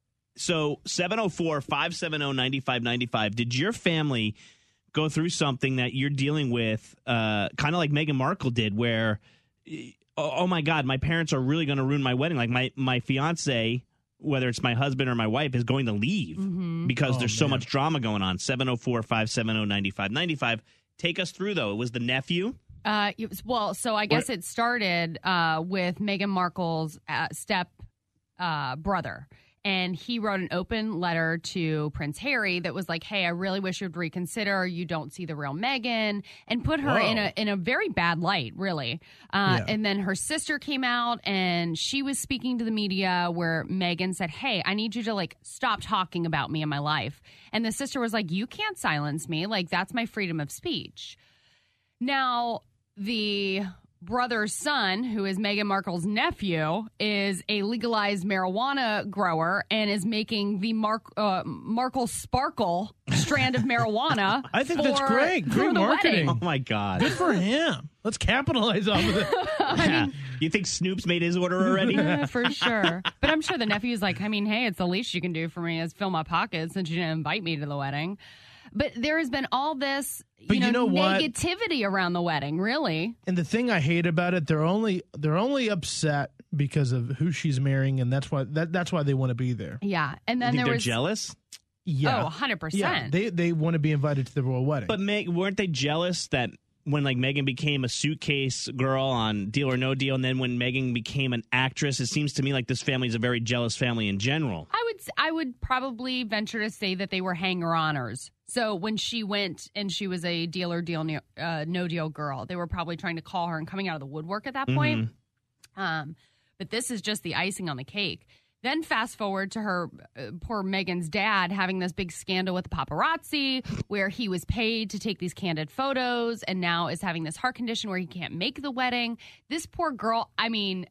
So seven oh four, five seven oh, nine five nine five. Did your family go through something that you're dealing with, uh, kind of like Meghan Markle did, where, oh, oh my God, my parents are really going to ruin my wedding? Like my, my fiance, whether it's my husband or my wife, is going to leave Mhm. because Oh, there's so man. much drama going on. seven oh four, five seven oh, nine five nine five. Take us through, though. It was the nephew. Uh, it was, well, so I guess What- it started uh, with Meghan Markle's uh, step uh, brother. And he wrote an open letter to Prince Harry that was like, hey, I really wish you'd reconsider. You don't see the real Meghan, and put her in Whoa. a in a very bad light, really. Uh, Yeah. And then her sister came out and she was speaking to the media where Meghan said, hey, I need you to like stop talking about me in my life. And the sister was like, you can't silence me. Like, that's my freedom of speech. Now, the brother's son, who is Meghan Markle's nephew, is a legalized marijuana grower and is making the Mark, uh, Markle Sparkle strand of marijuana. I think for, that's great. for Great the marketing. Oh, wedding. my God. Good for him. Let's capitalize off of it. Yeah. You think Snoop's made his order already? Yeah, for sure. But I'm sure the nephew's like, I mean, hey, it's the least you can do for me is fill my pockets since you didn't invite me to the wedding. But there has been all this, you But know, you know what? negativity around the wedding, really. And the thing I hate about it, they're only they're only upset because of who she's marrying, and that's why that that's why they want to be there. Yeah. And You then think there they're was jealous? Yeah. Oh, one hundred percent. Yeah, they they want to be invited to the royal wedding. But Meg, weren't they jealous that when like Megan became a suitcase girl on Deal or No Deal, and then when Megan became an actress, it seems to me like this family is a very jealous family in general. I would I would probably venture to say that they were hanger-oners. So when she went and she was a Deal or Deal uh, No Deal girl, they were probably trying to call her and coming out of the woodwork at that point. Mm-hmm. Um, but this is just the icing on the cake. Then fast forward to her, uh, poor Megan's dad having this big scandal with the paparazzi where he was paid to take these candid photos and now is having this heart condition where he can't make the wedding. This poor girl, I mean,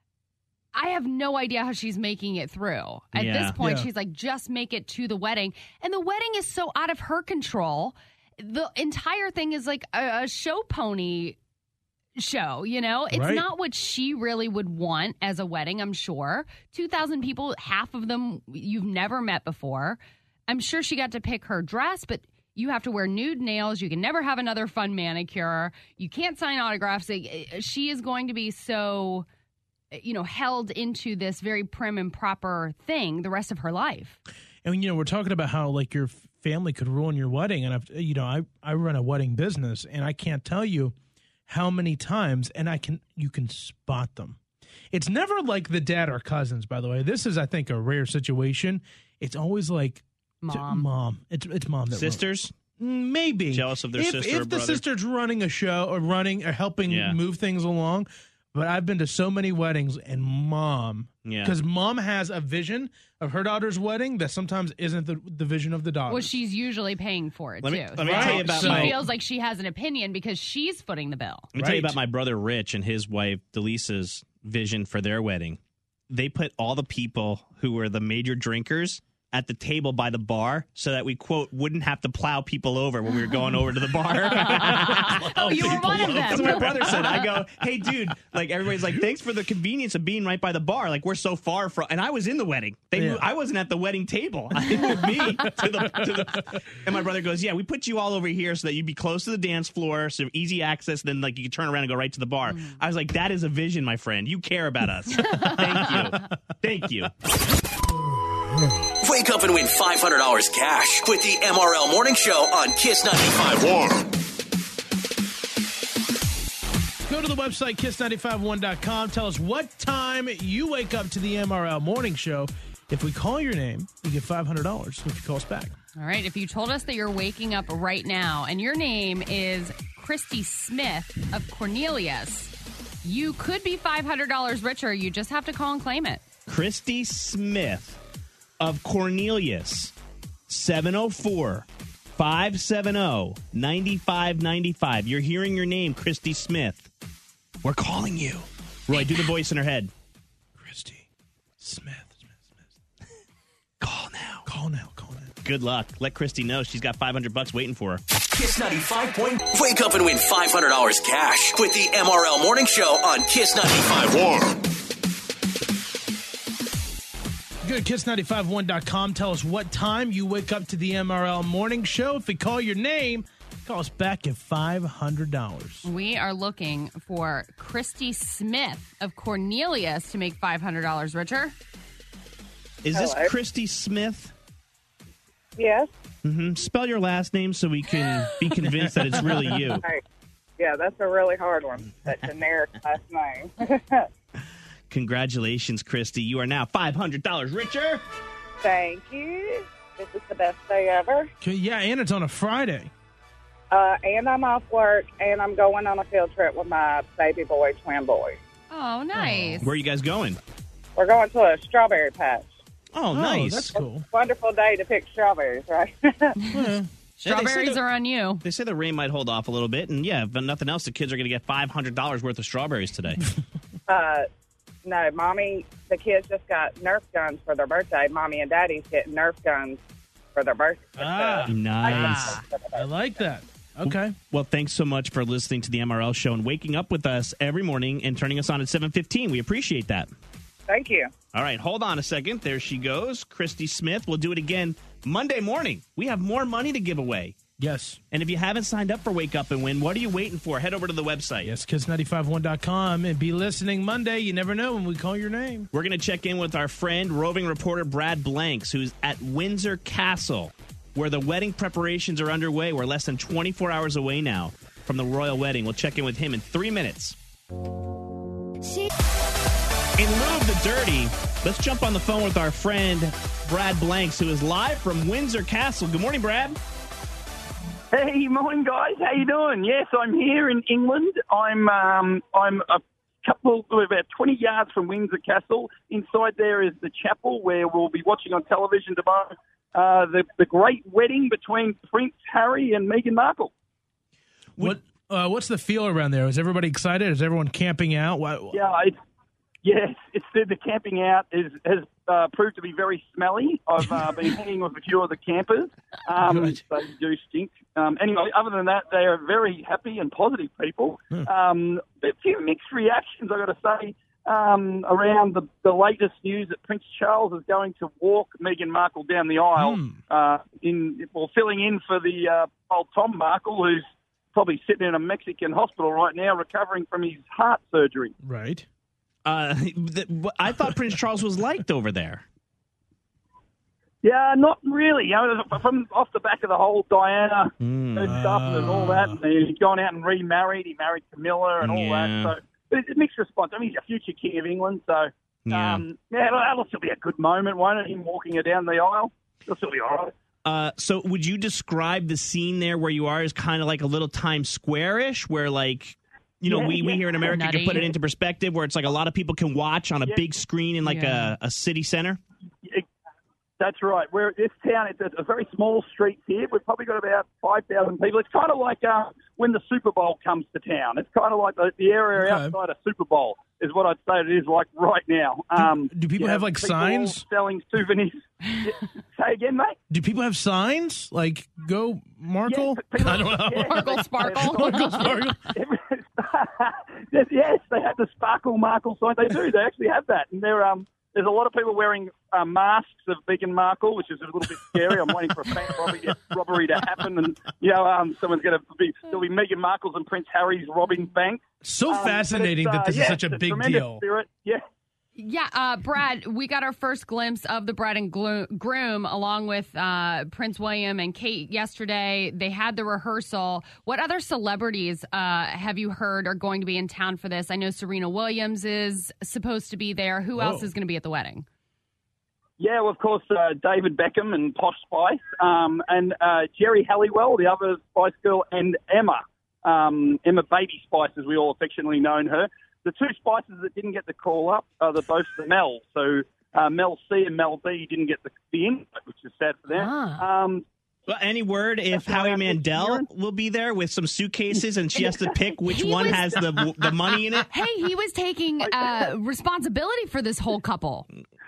I have no idea how she's making it through. At Yeah. this point, Yeah. she's like, just make it to the wedding. And the wedding is so out of her control. The entire thing is like a, a show pony show, you know? It's Right. not what she really would want as a wedding, I'm sure. two thousand people, half of them you've never met before. I'm sure she got to pick her dress, but you have to wear nude nails. You can never have another fun manicure. You can't sign autographs. Like, she is going to be so, you know, held into this very prim and proper thing the rest of her life. And you know, we're talking about how like your family could ruin your wedding, and I've you know, I I run a wedding business, and I can't tell you how many times, and I can you can spot them. It's never like the dad or cousins, by the way. This is, I think, a rare situation. It's always like mom, mom. It's it's mom that Sisters? ruined. Maybe Jealous of their if, sister if or the brother? sister's running a show or running or helping Yeah. move things along. But I've been to so many weddings, and mom, Yeah. because mom has a vision of her daughter's wedding that sometimes isn't the, the vision of the daughter. Well, she's usually paying for it, Let me- too. let me So tell you about she my- feels like she has an opinion because she's footing the bill. Let me tell you about my brother Rich and his wife Delisa's vision for their wedding. They put all the people who were the major drinkers at the table by the bar so that we, quote, wouldn't have to plow people over when we were going over to the bar. Oh, you were one of them. That's what my brother said. I go, hey, dude, like everybody's like, thanks for the convenience of being right by the bar. Like, we're so far from, and I was in the wedding. They Yeah. moved, I wasn't at the wedding table. They moved me to the, to the, and my brother goes, yeah, we put you all over here so that you'd be close to the dance floor, so easy access, then like you could turn around and go right to the bar. I was like, that is a vision, my friend. You care about us. Thank you. Thank you. Wake up and win five hundred dollars cash with the M R L Morning Show on Kiss ninety-five point one. Go to the website, kiss nine five one dot com. Tell us what time you wake up to the M R L Morning Show. If we call your name, you get five hundred dollars if you call us back. All right. If you told us that you're waking up right now and your name is Christy Smith of Cornelius, you could be five hundred dollars richer. You just have to call and claim it. Christy Smith of Cornelius, seven oh four, five seven oh, nine five nine five. You're hearing your name, Christy Smith. We're calling you. Roy, do the voice in her head. Christy Smith. Call now. Call now. Call now. Good luck. Let Christy know she's got five hundred bucks waiting for her. Kiss ninety-five point one. Wake up and win five hundred dollars cash with the M R L Morning Show on Kiss ninety-five point one. Go to kiss nine five one dot com. Tell us what time you wake up to the M R L Morning Show. If we call your name, call us back at five hundred dollars. We are looking for Christy Smith of Cornelius to make five hundred dollars richer. Is this Hello. Christy Smith? Yes. Mm-hmm. Spell your last name so we can be convinced that it's really you. Hey, yeah, that's a really hard one. That generic last name. Congratulations, Christy. You are now five hundred dollars richer. Thank you. This is the best day ever. Okay, yeah, and it's on a Friday. Uh, and I'm off work, and I'm going on a field trip with my baby boy, twin boy. Oh, nice. Where are you guys going? We're going to a strawberry patch. Oh, nice. That's cool. Wonderful day to pick strawberries, right? Strawberries are on you. They say the rain might hold off a little bit, and yeah, if nothing else, the kids are going to get five hundred dollars worth of strawberries today. uh, no, Mommy, the kids just got Nerf guns for their birthday. Mommy and Daddy's getting Nerf guns for their birthday. Ah, Nice. I like that. Okay. Well, thanks so much for listening to the M R L Show and waking up with us every morning and turning us on at seven fifteen. We appreciate that. Thank you. All right, hold on a second. There she goes, Christy Smith. We'll do it again Monday morning, we have more money to give away. Yes. And if you haven't signed up for Wake Up and Win, what are you waiting for? Head over to the website. Yes, kiss nine five one dot com and be listening Monday. You never know when we call your name. We're going to check in with our friend, roving reporter Brad Blanks, who's at Windsor Castle, where the wedding preparations are underway. We're less than twenty-four hours away now from the royal wedding. We'll check in with him in three minutes. In lieu of the dirty, let's jump on the phone with our friend, Brad Blanks, who is live from Windsor Castle. Good morning, Brad. Hey, morning, guys. How you doing? Yes, I'm here in England. I'm um, I'm a couple, about twenty yards from Windsor Castle. Inside there is the chapel where we'll be watching on television tomorrow uh, the the great wedding between Prince Harry and Meghan Markle. What uh, what's the feel around there? Is everybody excited? Is everyone camping out? Why, Yeah, it's yes, it's the, the camping out is has uh, proved to be very smelly. I've uh, been hanging with a few of the campers. Um, they do stink. Um, anyway, other than that, they are very happy and positive people. Um, a few mixed reactions, I've got to say, um, around the, the latest news that Prince Charles is going to walk Meghan Markle down the aisle, Hmm. uh, in well, filling in for the uh, old Tom Markle, who's probably sitting in a Mexican hospital right now recovering from his heart surgery. Right. Uh, the, I thought Prince Charles was liked over there. Yeah, not really. You know, from off the back of the whole Diana Mm. stuff and all that, and he's gone out and remarried. He married Camilla and all Yeah. that. So it's a mixed response. I mean, he's a future king of England, so Yeah. um, yeah, that'll still be a good moment, won't it? Him walking her down the aisle, it'll still be all right. Uh, so would you describe the scene there where you are as kind of like a little Times Square-ish, where like, you know, Yeah, we, we yeah. here in America Nutty. can put it into perspective, where it's like a lot of people can watch on a Yeah. big screen in like Yeah. a, a city center? It- That's right. We're this town. It's a, a very small street here. We've probably got about five thousand people. It's kind of like uh, when the Super Bowl comes to town. It's kind of like the, the area Okay. outside a Super Bowl is what I'd say it is like right now. Um, do people you have, know, like, people signs? selling souvenirs? Yeah. Say again, mate. Do people have signs like "Go Markle"? Yeah, people- I don't know. yeah. Markle Sparkle. Markle Sparkle. yes, yes, they have the Sparkle Markle sign. They do. They actually have that, and they're um. There's a lot of people wearing uh, masks of Meghan Markle, which is a little bit scary. I'm waiting for a bank robbery, robbery to happen, and you know, um, someone's going to be there'll be Meghan Markle's and Prince Harry's robbing banks. So Um, but fascinating it's, that uh, this yeah, is such a it's big tremendous deal. Spirit. Yeah. Yeah, uh, Brad, we got our first glimpse of the bride and glo- groom along with uh, Prince William and Kate yesterday. They had the rehearsal. What other celebrities uh, have you heard are going to be in town for this? I know Serena Williams is supposed to be there. Who else Whoa. is going to be at the wedding? Yeah, well, of course, uh, David Beckham and Posh Spice, um, and uh, Jerry Halliwell, the other Spice Girl, and Emma, um, Emma Baby Spice, as we all affectionately known her. The two Spices that didn't get the call up are the, both the Mel. So uh, Mel C and Mel B didn't get the, the invite, which is sad for them. Ah. Um, Well, any word if That's Howie why I'm Mandel hearing- will be there with some suitcases and she has to pick which He one was- has the the money in it? Hey, he was taking uh, responsibility for this whole couple.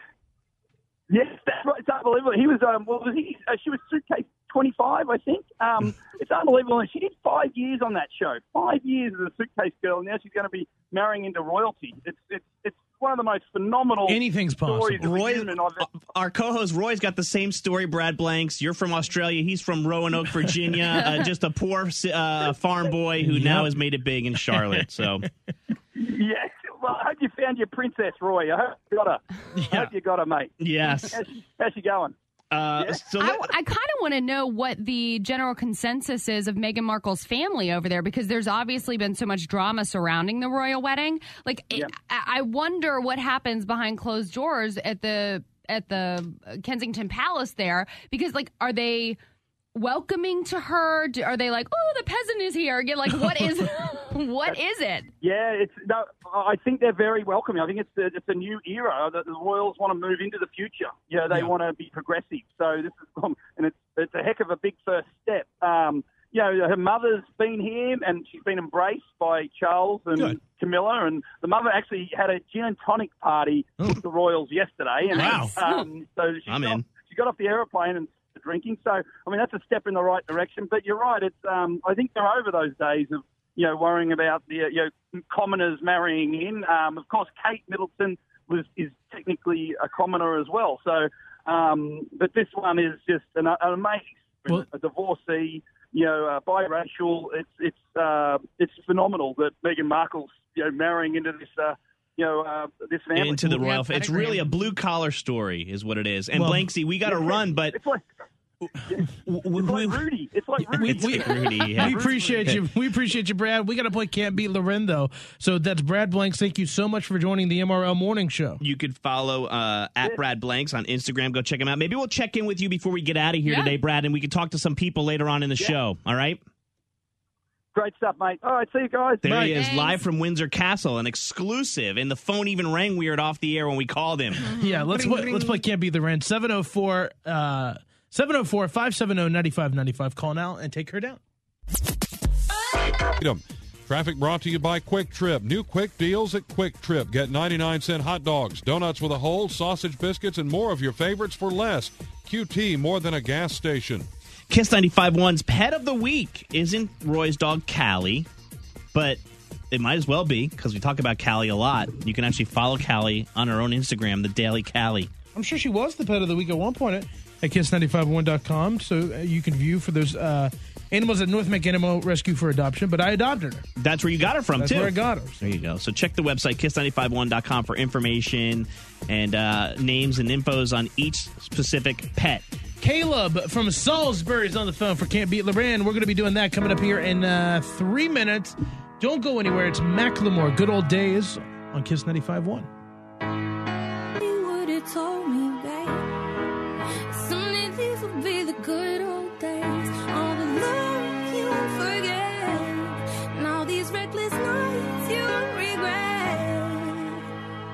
Yes, that's right. It's unbelievable. He was, um, well, was he, uh, she was suitcase twenty-five, I think. Um, it's unbelievable. And she did five years on that show. Five years as a suitcase girl, and now she's going to be marrying into royalty. It's it's it's one of the most phenomenal Anything's stories possible. of Roy, reunion I've ever. our co-host Roy's got the same story. Brad Blanks, you're from Australia. He's from Roanoke, Virginia. uh, just a poor uh, farm boy who Yep. now has made it big in Charlotte. So Yes. Well, I hope you found your princess, Roy. I hope you got her. I hope you got her, mate. yes, How's she, how's she going? uh, Yeah. so I, let- I kind of want to know what the general consensus is of Meghan Markle's family over there, because there's obviously been so much drama surrounding the royal wedding. Like, it, Yeah. I I wonder what happens behind closed doors at the at the Kensington Palace there, because like, are they welcoming to her? Do, are they like, oh, the peasant is here again? Like, what is what is it? Yeah, it's no. I think they're very welcoming. I think it's a, it's a new era that the royals want to move into the future. You know, they Yeah. want to be progressive. So this is um, and it's it's a heck of a big first step. Um, you know, her mother's been here and she's been embraced by Charles and Good. Camilla, and the mother actually had a gin and tonic party with the royals yesterday. And Wow. um, so she I'm got, in. she got off the aeroplane and started drinking. So I mean, that's a step in the right direction. But you're right. It's um, I think they're over those days of, you know, worrying about the, uh, you know, commoners marrying in. Um, of course, Kate Middleton was is technically a commoner as well. So Um, but this one is just an, an amazing Well- a divorcee, you know, uh, biracial. It's it's uh, it's phenomenal that Meghan Markle's you know marrying into this uh, you know uh, this family. Into the royal. I'd It's agree. really a blue collar story, is what it is. And Well- Blanksy, we got to run, but It's like it's like Rudy. It's like Rudy. It's like Rudy. Yeah. We appreciate you. We appreciate you, Brad. We got to play Can't Beat Loren, though. So that's Brad Blanks. Thank you so much for joining the M R L Morning Show. You could follow uh, at Brad Blanks on Instagram. Go check him out. Maybe we'll check in with you before we get out of here Yeah. today, Brad, and we can talk to some people later on in the show. All right? Great stuff, mate. All right, see you guys. There Bye. he is, Thanks. live from Windsor Castle, an exclusive. And the phone even rang weird off the air when we called him. Yeah, let's play, let's play Can't Beat Loren. seven oh four, uh, seven oh four, five seven oh, nine five nine five. Call now and take her down. Freedom. Traffic brought to you by Quick Trip. New quick deals at Quick Trip. Get ninety-nine cent hot dogs, donuts with a hole, sausage biscuits, and more of your favorites for less. Q T, more than a gas station. Kiss ninety-five point one's Pet of the Week isn't Roy's dog, Callie, but it might as well be because we talk about Callie a lot. You can actually follow Callie on her own Instagram, the Daily Callie. I'm sure she was the pet of the week at one point at, at kiss nine five one dot com, so uh, you can view for those uh, animals at North Mac Animal Rescue for adoption, but I adopted her. That's where you got her from, That's too. where I got her. There you go. So check the website, kiss nine five one dot com, for information and uh, names and infos on each specific pet. Caleb from Salisbury is on the phone for Can't Beat Loren. We're going to be doing that coming up here in uh, three minutes. Don't go anywhere. It's Macklemore, Good Old Days on Kiss ninety-five point one. You would have told me, babe. Someday these will be the good old days. All the love you won't forget. And all these reckless nights you won't regret.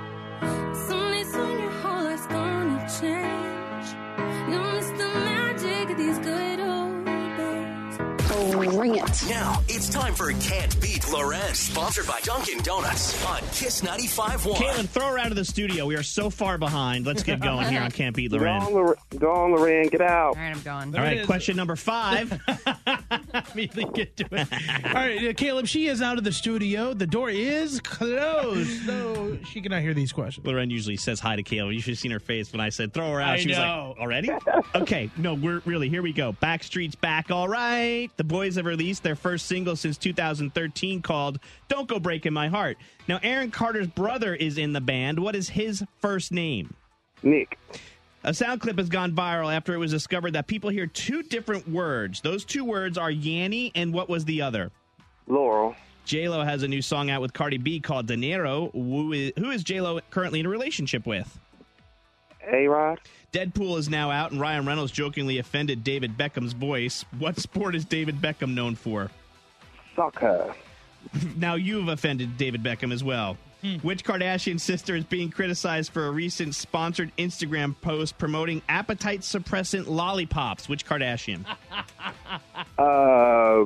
Someday soon your whole life's gonna change. You'll miss the magic of these good old days. Oh, ring it. Now it's time for Can't Beat Loren, sponsored by Dunkin' Donuts on Kiss ninety-five point one. Caitlin, throw her out of the studio. We are so far behind. Let's get going here on Can't Beat Loren. Go on, Lor- go on, Loren. Get out. All right, I'm going. All right, question number five. Immediately get to it. All right, uh, Caleb, she is out of the studio. The door is closed, so she cannot hear these questions. Loren usually says hi to Caleb. You should have seen her face when I said throw her out. I she was know. like, already? Okay, no, we're really, here we go. Backstreet's back, all right. The boys have released their first single since two thousand thirteen called Don't Go Breaking My Heart. Now, Aaron Carter's brother is in the band. What is his first name? Nick. A sound clip has gone viral after it was discovered that people hear two different words. Those two words are Yanny and what was the other? Laurel. J-Lo has a new song out with Cardi B called Dinero. Who is, who is J-Lo currently in a relationship with? A-Rod. Deadpool is now out, and Ryan Reynolds jokingly offended David Beckham's voice. What sport is David Beckham known for? Soccer. Now you've offended David Beckham as well. Which Kardashian sister is being criticized for a recent sponsored Instagram post promoting appetite suppressant lollipops? Which Kardashian? Uh,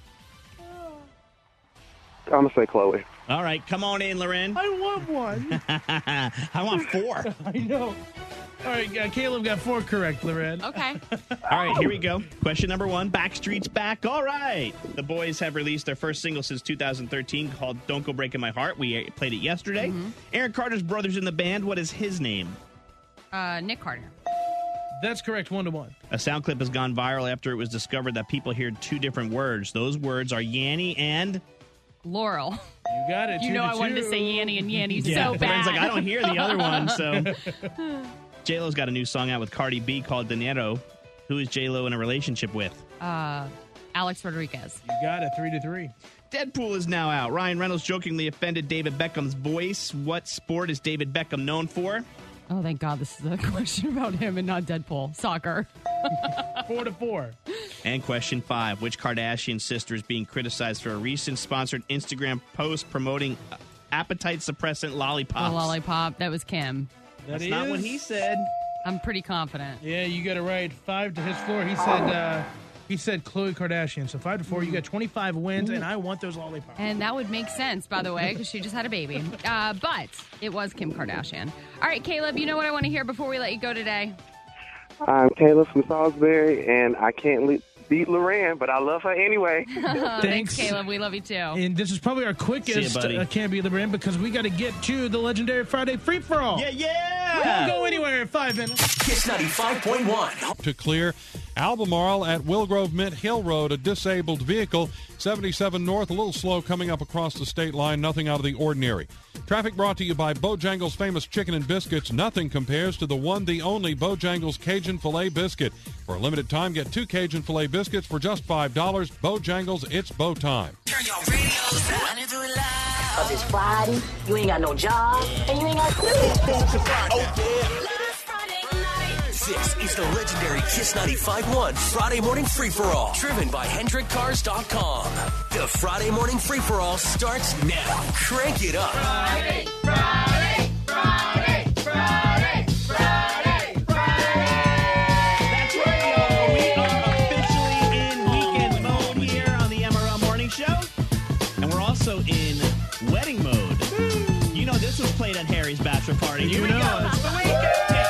I'm going to say Chloe. All right, come on in, Loren. I want one. I want four. I know. All right, uh, Caleb got four correct, Loren. Okay. All right, here we go. Question number one. Backstreet's back. All right. The boys have released their first single since two thousand thirteen called Don't Go Breaking My Heart. We played it yesterday. Mm-hmm. Aaron Carter's brother's in the band. What is his name? Uh, Nick Carter. That's correct, one to one. A sound clip has gone viral after it was discovered that people hear two different words. Those words are Yanny and... Laurel. You got it. You two know to I wanted two. to say Yanny and Yanny Yeah, so bad. Loren's like, I don't hear the other one, so... J-Lo's got a new song out with Cardi B called Dinero. Who is J-Lo in a relationship with? Uh, Alex Rodriguez. You got it, three to three. Deadpool is now out. Ryan Reynolds jokingly offended David Beckham's voice. What sport is David Beckham known for? Oh, thank God this is a question about him and not Deadpool. Soccer. Four to four. And question five. Which Kardashian sister is being criticized for a recent sponsored Instagram post promoting appetite suppressant lollipops? The lollipop. That was Kim. That That's not is- what he said. I'm pretty confident. Yeah, you got it right. Five to his floor. He said uh, he said Khloe Kardashian. So five to four. You got twenty-five wins, and I want those lollipops. And that would make sense, by the way, because she just had a baby. Uh, but it was Kim Kardashian. All right, Caleb, you know what I want to hear before we let you go today? I'm Caleb from Salisbury, and I can't le- beat Loren, but I love her anyway. Thanks, Caleb. We love you too. And this is probably our quickest See ya, buddy. uh, Can't Be the Brand because we got to get to the legendary Friday free for all. Yeah, yeah! We won't go anywhere in five minutes. Kiss ninety-five point one. To clear Albemarle at Willgrove Mint Hill Road, a disabled vehicle. seventy-seven North, a little slow coming up across the state line. Nothing out of the ordinary. Traffic brought to you by Bojangles' famous chicken and biscuits. Nothing compares to the one, the only Bojangles Cajun Filet Biscuit. For a limited time, get two Cajun Filet Biscuits for just five dollars. Bojangles, it's Bo time. Turn your radios down and do it loud. Cause it's Friday, you ain't got no job, and you ain't got This is the legendary Kiss ninety-five point one Friday Morning Free-For-All, driven by Hendrick Cars dot com. The Friday Morning Free-For-All starts now. Crank it up. Friday, Friday, Friday, Friday, Friday, Friday. That's right, y'all. We are officially in weekend mode here on the M R L Morning Show. And we're also in wedding mode. You know this was played at Harry's bachelor party. Here we go. It's the weekend.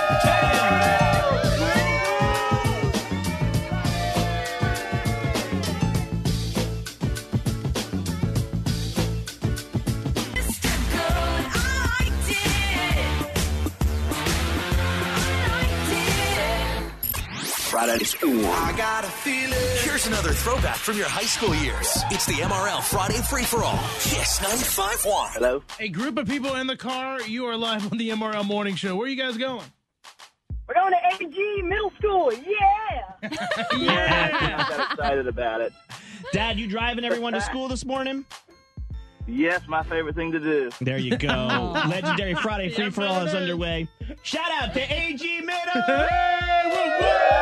Fridays. I got a feeling. Here's another throwback from your high school years. It's the M R L Friday Free-For-All. Kiss ninety-five point one. Hello? A group of people in the car. You are live on the M R L Morning Show. Where are you guys going? We're going to A G Middle School. Yeah. Yeah, I'm excited about it. Dad, you driving everyone to school this morning? Yes, my favorite thing to do. There you go. Legendary Friday Free for All is underway. Shout out to A G Middle. Hey, woo,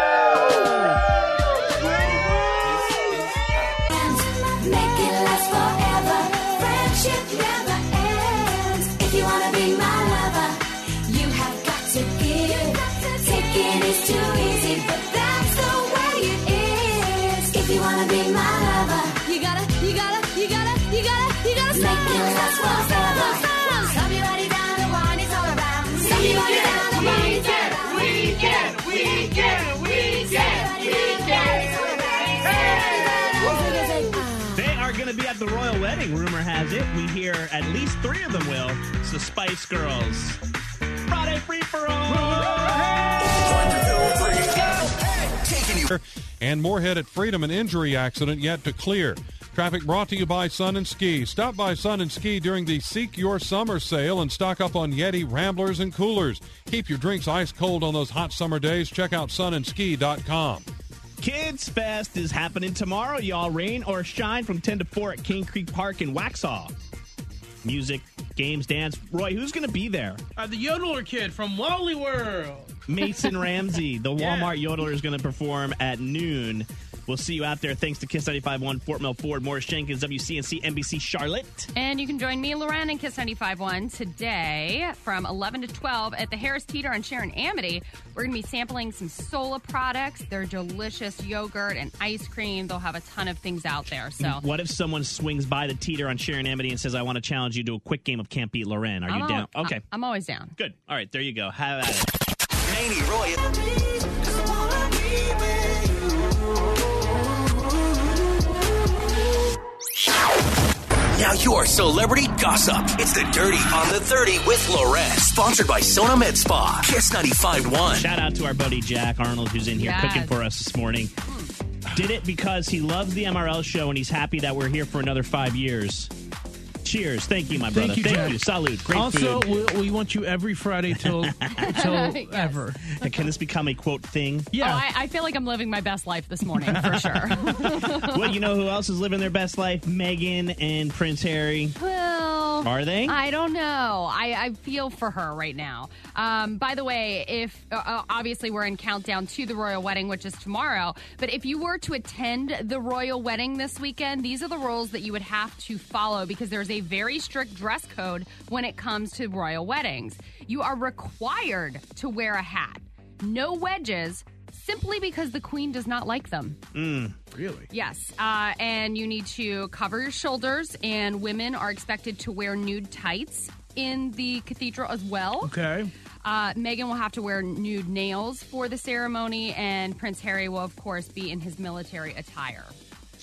Make it last forever. Friendship never ends. If you wanna be my lover, you have got to give. Taking is too easy, but that's the way it is. If you wanna be my lover, you gotta, you gotta, you gotta, you gotta, you gotta make it last forever. Stop your body down, the wine is all around. Stop your body down, the wine is all around. Weekend, weekend, weekend, weekend. They are going to be at the royal wedding, rumor has it. We hear at least three of them will. It's the Spice Girls. Friday Free for All. And Moorhead at Freedom, an injury accident yet to clear. Traffic brought to you by Sun and Ski. Stop by Sun and Ski during the Seek Your Summer sale and stock up on Yeti, Ramblers, and Coolers. Keep your drinks ice cold on those hot summer days. Check out sun and ski dot com. Kids Fest is happening tomorrow, y'all. Rain or shine from ten to four at King Creek Park in Waxhaw. Music, games, dance. Roy, who's going to be there? Uh, the Yodeler kid from Wally World. Mason Ramsey. The Yeah. Walmart Yodeler is going to perform at noon. We'll see you out there. Thanks to Kiss ninety-five point one, Fort Mill Ford, Morris Jenkins, W C N C, N B C Charlotte. And you can join me, Loren, and Kiss ninety-five point one today from eleven to twelve at the Harris Teeter on Sharon Amity. We're going to be sampling some Sola products, their delicious yogurt and ice cream. They'll have a ton of things out there. So, What if someone swings by the Teeter on Sharon Amity and says, I want to challenge you to a quick game of Can't Beat Loren? Are you I'm down? al- Okay. I'm always down. Good. All right, there you go. Have at it. Manny Roy. Now your celebrity gossip. It's the Dirty on the thirty with Loren. Sponsored by Sona Med Spa. Kiss ninety-five point one. Shout out to our buddy Jack Arnold, who's in here Yes. cooking for us this morning. Did it because he loves the M R L show and he's happy that we're here for another five years. Cheers. Thank you, my brother. Thank you, Thank Jack. you. Salute. Great also, food. we, we want you every Friday till till Yes. ever. And can this become a quote thing? Yeah. Oh, I, I feel like I'm living my best life this morning, for sure. Well, you know who else is living their best life? Meghan and Prince Harry. Well, Are they? I don't know. I, I feel for her right now. Um, by the way, if uh, obviously we're in countdown to the royal wedding, which is tomorrow, but if you were to attend the royal wedding this weekend, these are the rules that you would have to follow because there's a very strict dress code when it comes to royal weddings. You are required to wear a hat. No wedges, simply because the queen does not like them. Mm. Really? Yes, uh, and you need to cover your shoulders, and women are expected to wear nude tights in the cathedral as well. Okay. Uh, Meghan will have to wear nude nails for the ceremony, and Prince Harry will, of course, be in his military attire.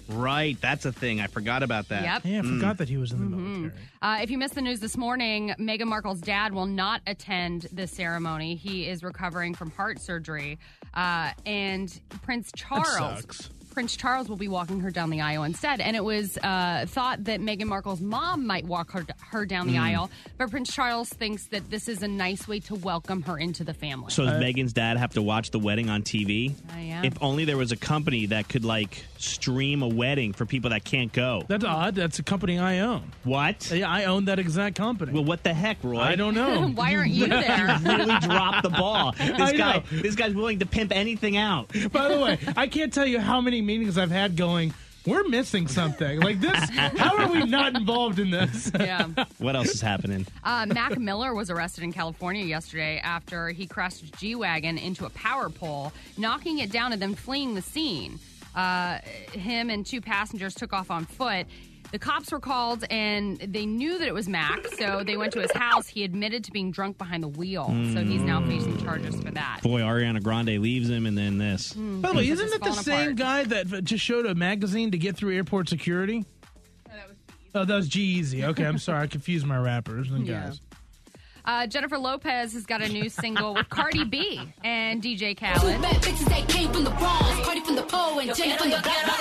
Right, that's a thing. I forgot about that. Yep. Yeah, I Mm. forgot that he was in the Mhm. military. Uh, if you missed the news this morning, Meghan Markle's dad will not attend the ceremony. He is recovering from heart surgery. Uh, and Prince Charles. sucks. Prince Charles will be walking her down the aisle instead. And it was uh, thought that Meghan Markle's mom might walk her, her down the Mm. aisle. But Prince Charles thinks that this is a nice way to welcome her into the family. So does Megan's dad have to watch the wedding on T V? Uh, yeah. If only there was a company that could, like, stream a wedding for people that can't go. That's odd. That's a company I own. What? Yeah, I own that exact company. Well, what the heck, Roy? I don't know. Why aren't you there? You really dropped the ball. This I guy, know. this guy's willing to pimp anything out. By the way, I can't tell you how many meetings I've had going, we're missing something. Like this, how are we not involved in this? Yeah. What else is happening? Uh, Mac Miller was arrested in California yesterday after he crashed his G-Wagon into a power pole, knocking it down and then fleeing the scene. Uh, him and two passengers took off on foot. The cops were called, and they knew that it was Mac, so they went to his house. He admitted to being drunk behind the wheel, so he's now facing charges for that. Boy, Ariana Grande leaves him, and then this. By the way, isn't it the same guy that just showed a magazine to get through airport security? Oh, that was G-Eazy. Okay, I'm sorry. I confused my rappers and Yeah. guys. Uh, Jennifer Lopez has got a new single with Cardi B and D J Khaled. Two bad bitches that came from the Bronx, Cardi from the pole and Jenny from the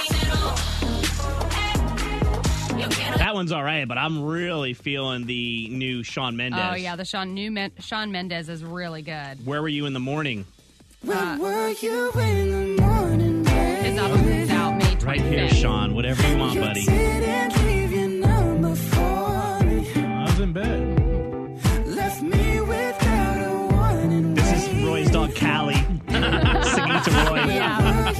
That one's all right, but I'm really feeling the new Shawn Mendes. Oh, yeah, the Shawn, new Men- Shawn Mendes is really good. Where were you in the morning? Where were you in the morning, babe? His album comes out May twenty-fifth. Right here, Sean. Whatever you want, buddy. Didn't leave your number for me. I was in bed. Left me without a warning. This is Roy's dog, Callie, singing to Roy. Yeah.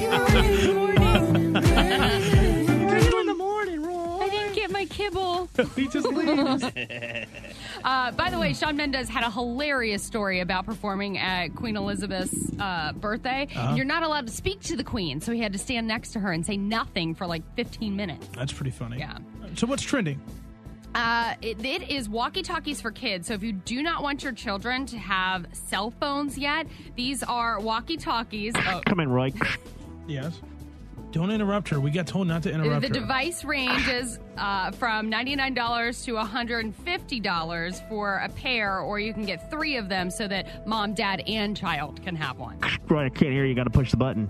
Where are you in the morning, Roy? I didn't get my kibble. He just leaves. Uh, by the way, Shawn Mendes had a hilarious story about performing at Queen Elizabeth's uh, birthday. Uh-huh. And you're not allowed to speak to the Queen, so he had to stand next to her and say nothing for like fifteen minutes. That's pretty funny. Yeah. So what's trending? Uh, it, it is walkie-talkies for kids. So if you do not want your children to have cell phones yet, these are walkie-talkies. Oh, Come in, Roy. Yes. Don't interrupt her. We got told not to interrupt the her. device ranges uh, from ninety-nine dollars to one hundred fifty dollars for a pair, or you can get three of them so that mom, dad, and child can have one. Roy, I can't hear you. You got to push the button.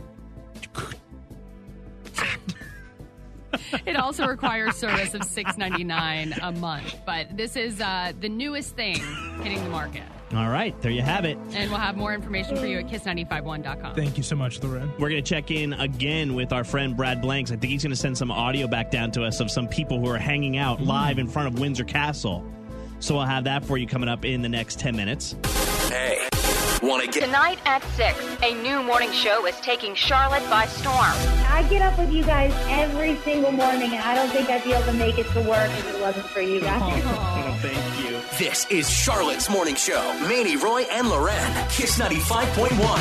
It also requires service of six ninety-nine a month, but this is uh, the newest thing hitting the market. All right, there you have it. And we'll have more information for you at kiss nine five one dot com. Thank you so much, Lorraine. We're going to check in again with our friend Brad Blanks. I think he's going to send some audio back down to us of some people who are hanging out live in front of Windsor Castle. So we'll have that for you coming up in the next ten minutes. Hey, want to get Tonight at six, a new morning show is taking Charlotte by storm. I get up with you guys every single morning, and I don't think I'd be able to make it to work if it wasn't for you guys. Oh, thank you. This is Charlotte's Morning Show. Manny, Roy, and Loren. Kiss ninety-five point one.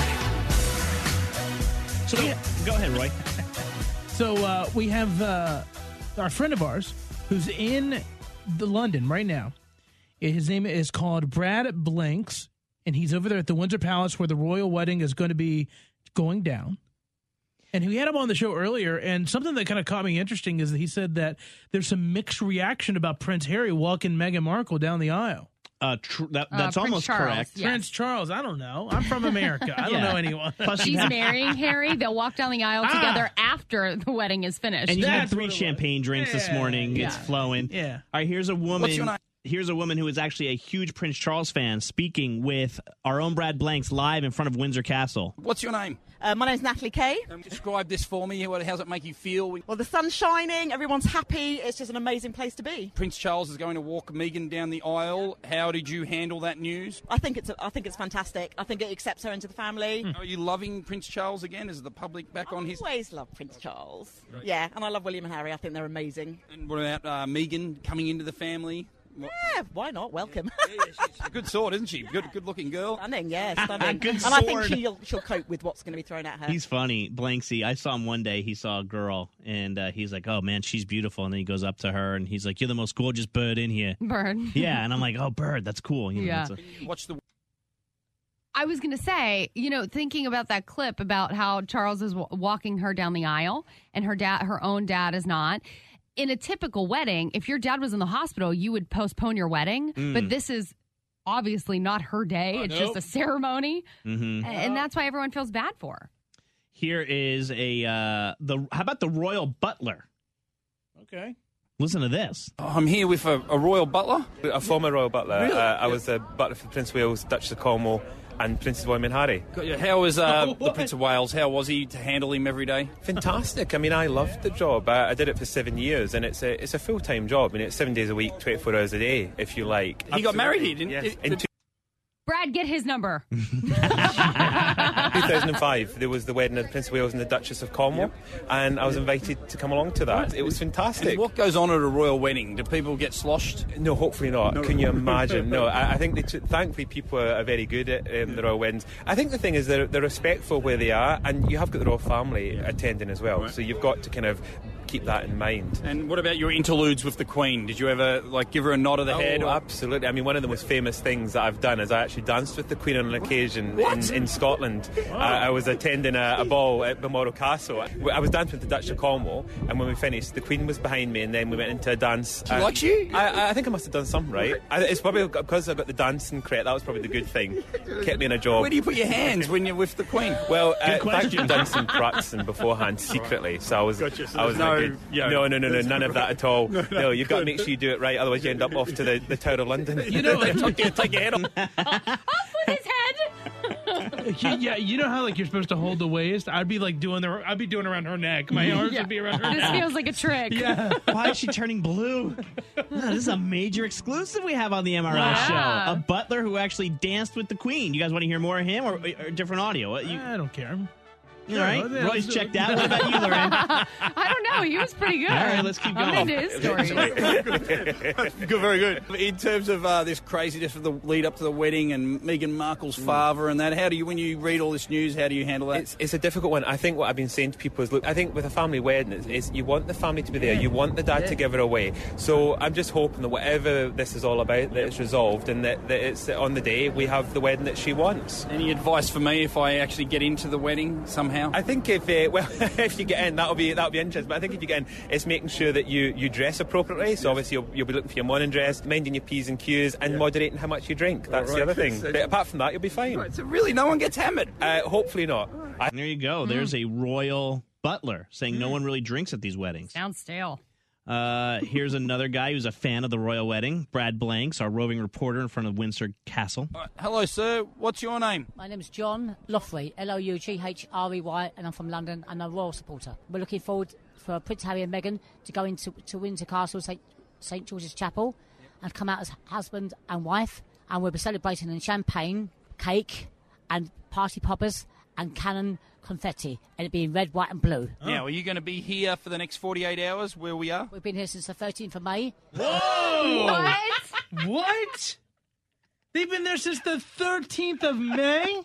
So we, go ahead, Roy. So uh, we have uh, our friend of ours who's in the London right now. His name is called Brad Blanks, and he's over there at the Windsor Palace where the royal wedding is going to be going down. And we had him on the show earlier, and something that kind of caught me interesting is that he said that there's some mixed reaction about Prince Harry walking Meghan Markle down the aisle. Uh, tr- that, Uh, that's Prince almost Charles, correct. yes. Prince Charles, I don't know. I'm from America. I don't Yeah. know anyone. Plus, you She's have- marrying Harry. They'll walk down the aisle Ah. together after the wedding is finished. And you had That's three what it champagne drinks this Yeah. morning. Yeah. It's flowing. Yeah. All right, here's a woman. What's your name? Here's a woman who is actually a huge Prince Charles fan speaking with our own Brad Blanks live in front of Windsor Castle. What's your name? Uh, my name's Natalie Kay. Um, describe this for me. How does it make you feel? Well, the sun's shining, everyone's happy. It's just an amazing place to be. Prince Charles is going to walk Meghan down the aisle. How did you handle that news? I think it's I think it's fantastic. I think it accepts her into the family. Are you loving Prince Charles again? Is the public back on his... Always love Prince Charles. Yeah, and I love William and Harry. I think they're amazing. And what about uh, Meghan coming into the family? What- Yeah, why not? Welcome. Yeah, she's a good sword, isn't she? Good, good-looking girl. Stunning, yeah, stunning. Good and I think sword. she'll she'll cope with what's going to be thrown at her. He's funny, Blanksy. I saw him one day. He saw a girl, and uh, he's like, "Oh man, she's beautiful." And then he goes up to her, and he's like, "You're the most gorgeous bird in here." Bird. Yeah, and I'm like, "Oh, bird, that's cool." You know, Yeah. that's a- Watch the... I was going to say, you know, thinking about that clip about how Charles is w- walking her down the aisle and her dad, her own dad is not. In a typical wedding, if your dad was in the hospital, you would postpone your wedding. Mm. But this is obviously not her day. Oh, it's nope. just a ceremony. Mm-hmm. And that's why everyone feels bad for her. Here is a uh, the. How about the royal butler? Okay. Listen to this. I'm here with a, a royal butler. A former royal butler. Really? Uh, I was the butler for Prince of Wales, Duchess of Cornwall, and Princess William and Harry. How was uh, the Prince of Wales? How was he to handle him every day? Fantastic. I mean, I loved the job. I, I did it for seven years, and it's a it's a full time job. I mean, it's seven days a week, twenty-four hours a day, if you like. He got married here, didn't yes. he? In two Brad, get his number. thousand five, there was the wedding of the Prince of Wales and the Duchess of Cornwall, and I was invited to come along to that. It was fantastic. And what goes on at a royal wedding? Do people get sloshed? No, hopefully not. No. Can you imagine? No, I, I think they t- thankfully people are, are very good at um, the royal weddings. I think the thing is they're, they're respectful where they are, and you have got the royal family attending as well, so you've got to kind of keep that in mind. And what about your interludes with the Queen? Did you ever like give her a nod of the oh, head? Or... absolutely. I mean, one of the most famous things that I've done is I actually danced with the Queen on an occasion in, in Scotland. Uh, I was attending a, a ball at Balmoral Castle. I was dancing with the Duchess of Cornwall, and when we finished, the Queen was behind me, and then we went into a dance. She likes you? I, I think I must have done something right. I, it's probably because I got the dancing credit. That was probably the good thing. Kept me in a job. Where do you put your hands when you're with the Queen? Well, uh, thankfully I've done some practicing beforehand secretly, so I was. Gotcha. So I was no, good. you know, no, no, no, no, none of that at all. No, No, you've got to make sure you do it right, otherwise you end up off to the, the Tower of London. You know, like, take, take your head off. With his head. yeah, yeah, you know how like you're supposed to hold the waist? I'd be like doing the I'd be doing around her neck. My arms Yeah. would be around her This neck. feels like a trick. Yeah. Why is she turning blue? No, this is a major exclusive we have on the M R S Wow. show. A butler who actually danced with the Queen. You guys want to hear more of him or, or different audio? What, You, I don't care. you all right? Yeah, Roy's let's- checked out. What about you, Lorraine? I don't know. He was pretty good. All right, let's keep I'm going. into his stories. Good, very good. In terms of uh, this craziness of the lead up to the wedding and Meghan Markle's father and that, how do you, when you read all this news, how do you handle that? It's, it's a difficult one. I think what I've been saying to people is, look, I think with a family wedding, is, is you want the family to be there. You want the dad Yeah. to give her away. So I'm just hoping that whatever this is all about, that it's resolved and that, that it's on the day we have the wedding that she wants. Any advice for me if I actually get into the wedding somehow? I think if uh, well, if you get in, that'll be that'll be interesting. But I think if you get in, it's making sure that you, you dress appropriately. So obviously you'll, you'll be looking for your morning dress, minding your P's and Q's, and moderating how much you drink. That's right. the other thing. So- But apart from that, you'll be fine. Right, so really, no one gets hammered. Uh, hopefully not. I- There you go. There's a royal butler saying no one really drinks at these weddings. Sounds stale. Uh, here's another guy who's a fan of the royal wedding. Brad Blanks, our roving reporter in front of Windsor Castle. All right, hello, sir. What's your name? My name's John Loughrey, L O U G H R E Y, and I'm from London, and I'm a royal supporter. We're looking forward for Prince Harry and Meghan to go into to Windsor Castle, St George's Chapel, and come out as husband and wife, and we'll be celebrating in champagne, cake, and party poppers, and cannon confetti, and it'll be in red, white, and blue. Now, are you going to be here for the next forty-eight hours where we are? We've been here since the thirteenth of May. Whoa! What? What? They've been there since the thirteenth of May?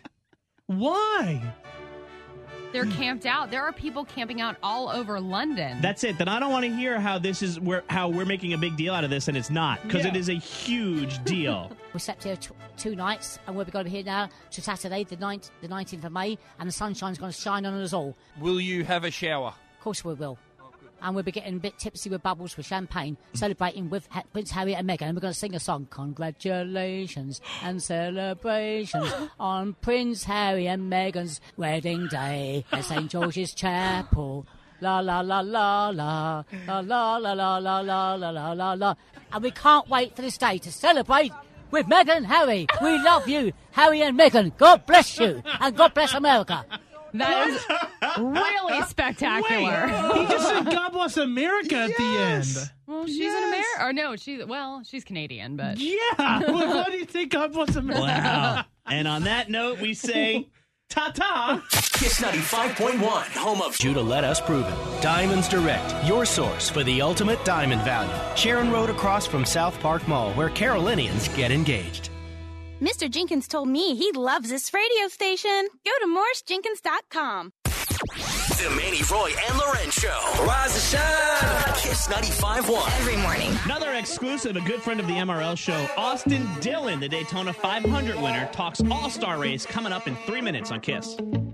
Why? They're camped out. There are people camping out all over London. That's it. Then I don't want to hear how this is where how we're making a big deal out of this, and it's not, because Yeah. it is a huge deal. We slept here t- two nights, and we'll be going to be here now to Saturday, the ninth, the nineteenth of May, and the sunshine's going to shine on us all. Will you have a shower? Of course we will. And we'll be getting a bit tipsy with bubbles with champagne, celebrating with ha- Prince Harry and Meghan. And we're going to sing a song, congratulations and celebrations on Prince Harry and Meghan's wedding day at St George's Chapel. La la la la la la la la la la la la la la la. And we can't wait for this day to celebrate with Meghan and Harry. We love you, Harry and Meghan. God bless you, and God bless America. That is really spectacular. He just said God bless America at the end. Well, she's an American. Or no, she's, well, she's Canadian, but. Yeah. Why do you think God bless America? Wow. And on that note, we say ta-ta. Kiss ninety-five point one, home of Judah Let Us Prove It. Diamonds Direct, your source for the ultimate diamond value. Sharon Road across from South Park Mall, where Carolinians get engaged. Mister Jenkins told me he loves this radio station. Go to morris jenkins dot com. The Manny Manny, Roy, and Loren Show. Rise and shine. Kiss ninety-five point one. Every morning. Another exclusive, a good friend of the M R L Show, Austin Dillon, the Daytona five hundred winner, talks All-Star Race coming up in three minutes on Kiss.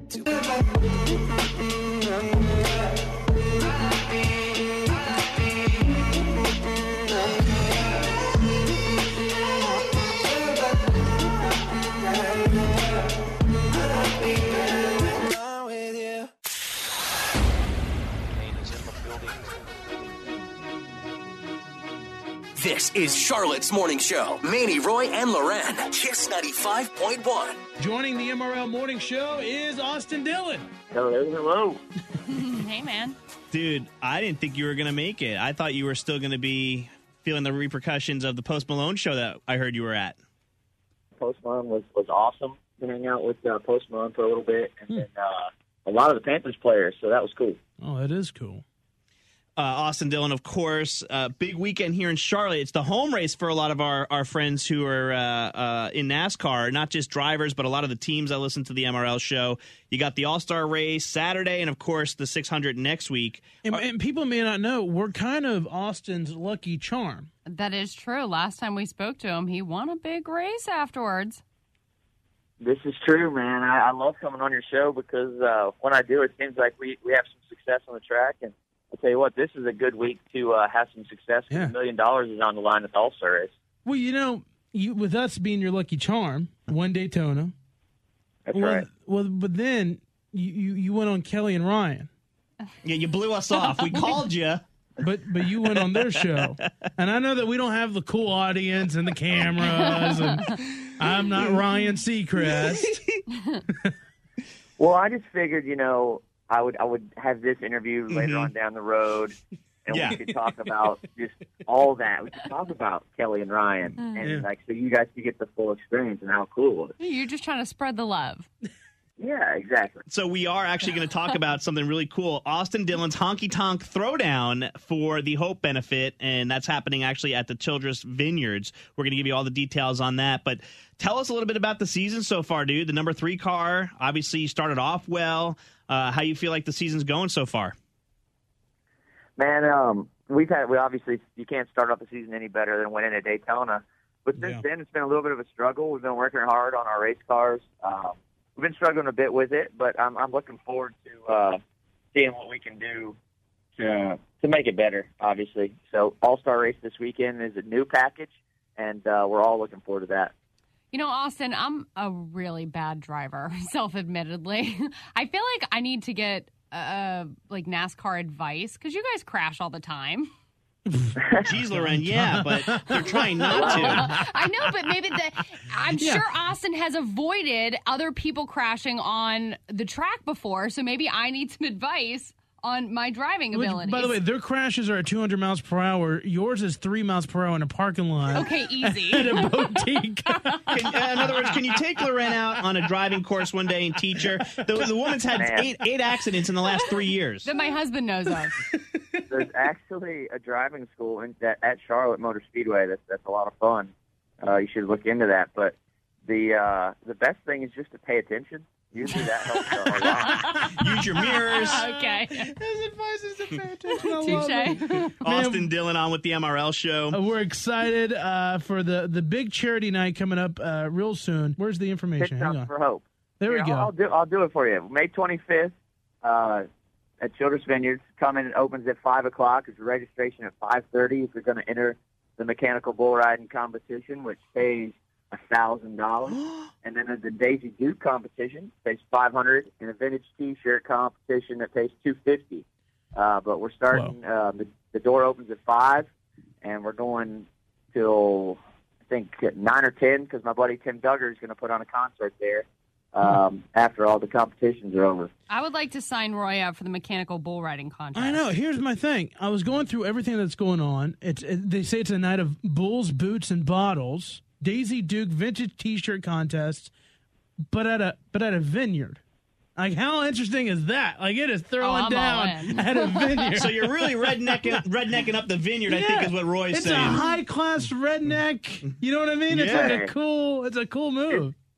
This is Charlotte's Morning Show. Manny, Roy, and Loren. Kiss ninety-five point one. Joining the M R L Morning Show is Austin Dillon. Hello, hello. Hey, man. Dude, I didn't think you were going to make it. I thought you were still going to be feeling the repercussions of the Post Malone show that I heard you were at. Post Malone was, was awesome. Been hanging out with uh, Post Malone for a little bit, and then uh, a lot of the Panthers players, so that was cool. Oh, that is cool. Uh, Austin Dillon, of course, uh, big weekend here in Charlotte. It's the home race for a lot of our, our friends who are uh, uh, in NASCAR, not just drivers, but a lot of the teams that listen to the M R L Show. You got the All-Star race Saturday and, of course, the six hundred next week. And, and people may not know, we're kind of Austin's lucky charm. That is true. Last time we spoke to him, he won a big race afterwards. This is true, man. I, I love coming on your show because uh, when I do, it seems like we, we have some success on the track, and I'll tell you what, this is a good week to uh, have some success. Yeah. A million dollars is on the line at the All-Star race. Well, you know, you, with us being your lucky charm, one Daytona. That's well, right. Well, but then you, you, you went on Kelly and Ryan. Yeah, you blew us off. We called you. But but you went on their show. And I know that we don't have the cool audience and the cameras. And I'm not Ryan Seacrest. Well, I just figured, you know, I would I would have this interview later Mhm. on down the road, and Yeah. we could talk about just all that. We could talk about Kelly and Ryan, Mm. and Yeah. like so you guys could get the full experience and how cool it was. You're just trying to spread the love. Yeah, exactly. So we are actually going to talk about something really cool. Austin Dillon's Honky Tonk Throwdown for the Hope Benefit, and that's happening actually at the Childress Vineyards. We're going to give you all the details on that. But tell us a little bit about the season so far, dude. The number three car, obviously you started off well. Uh, how you feel like the season's going so far? Man, um, we've had we obviously you can't start off the season any better than winning at Daytona. But since Yeah. then, it's been a little bit of a struggle. We've been working hard on our race cars. Um, we've been struggling a bit with it, but I'm, I'm looking forward to uh, seeing what we can do to to make it better. Obviously, so All Star race this weekend is a new package, and uh, we're all looking forward to that. You know, Austin, I'm a really bad driver, self-admittedly. I feel like I need to get uh, like NASCAR advice because you guys crash all the time. Jeez, Loren, yeah, but they're trying not to. I know, but maybe the, I'm Yeah. sure Austin has avoided other people crashing on the track before, so maybe I need some advice on my driving Which, abilities. by the way, their crashes are at two hundred miles per hour. Yours is three miles per hour in a parking lot. Okay, easy. At a boutique. Can, in other words, can you take Loren out on a driving course one day and teach her? The, the woman's had Man. eight eight accidents in the last three years. That my husband knows of. There's actually a driving school in, that, at Charlotte Motor Speedway. That's that's a lot of fun. Uh, you should look into that. But the uh, the best thing is just to pay attention. Usually that helps a lot. Use your mirrors. Okay. His advice is to pay attention. I love it. Touche. Austin Dillon on with the M R L show. Uh, we're excited uh, for the, the big charity night coming up uh, real soon. Where's the information? Hang Picks on. Up for Hope. There we Here, go. I'll, I'll do I'll do it for you. May twenty-fifth uh, at Childress Vineyards. Come in. It opens at five o'clock. It's registration at five thirty. If you're going to enter the mechanical bull riding competition, which pays a thousand dollars, and then there's the Daisy Duke competition pays five hundred, and a vintage T-shirt competition that pays two fifty. Uh, but we're starting. Uh, the, the door opens at five, and we're going till I think at nine or ten because my buddy Tim Duggar is going to put on a concert there um, after all the competitions are over. I would like to sign Roy up for the mechanical bull riding contest. I know. Here's my thing. I was going through everything that's going on. It's it, they say it's a night of bulls, boots, and bottles. Daisy Duke vintage T-shirt contest, but at a but at a vineyard. Like, how interesting is that? Like, it is throwing Oh, I'm down all in. at a vineyard. So you're really rednecking, rednecking up the vineyard, I think Yeah. is what Roy's it's saying. a high class redneck. You know what I mean? It's Yeah. like a cool. It's a cool move.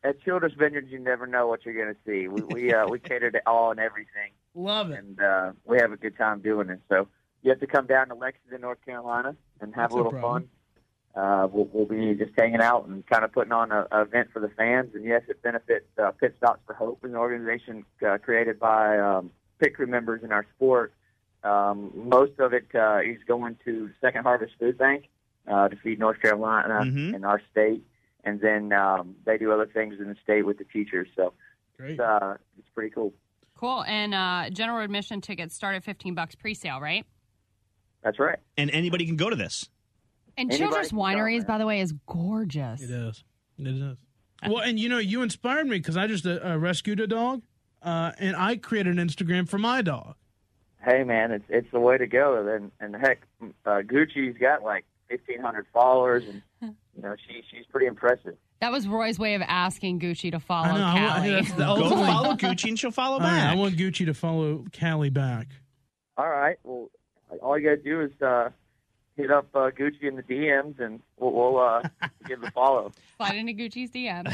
at Childress Vineyards, you never know what you're going to see. We we uh, we cater to all and everything. Love it. And uh, we have a good time doing it. So you have to come down to Lexington, North Carolina, and have That's a little no problem. fun. Uh, we'll, we'll be just hanging out and kind of putting on a, a event for the fans. And yes, it benefits uh, Pit Stops for Hope, an organization uh, created by um, pit crew members in our sport. Um, most of it uh, is going to Second Harvest Food Bank uh, to feed North Carolina Mhm. and our state. And then um, they do other things in the state with the teachers. So Great. uh, it's pretty cool. Cool. And uh, general admission tickets start at fifteen bucks pre-sale, right? That's right. And anybody can go to this. And Anybody Childress can go, Wineries, man. by the way, is gorgeous. It is. It is. Well, and you know, you inspired me because I just uh, uh, rescued a dog, uh, and I created an Instagram for my dog. Hey, man, it's it's the way to go. And, and heck, uh, Gucci's got like fifteen hundred followers, and you know she she's pretty impressive. That was Roy's way of asking Gucci to follow I know, I want- Callie. that's the Go ultimate- follow Gucci and she'll follow I, back. I want Gucci to follow Callie back. All right, well, all you got to do is uh, hit up uh, Gucci in the D Ms, and we'll, we'll uh, give it a follow. Slide into Gucci's D M.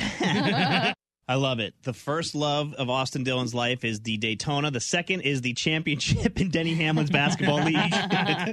I love it. The first love of Austin Dillon's life is the Daytona. The second is the championship in Denny Hamlin's basketball league.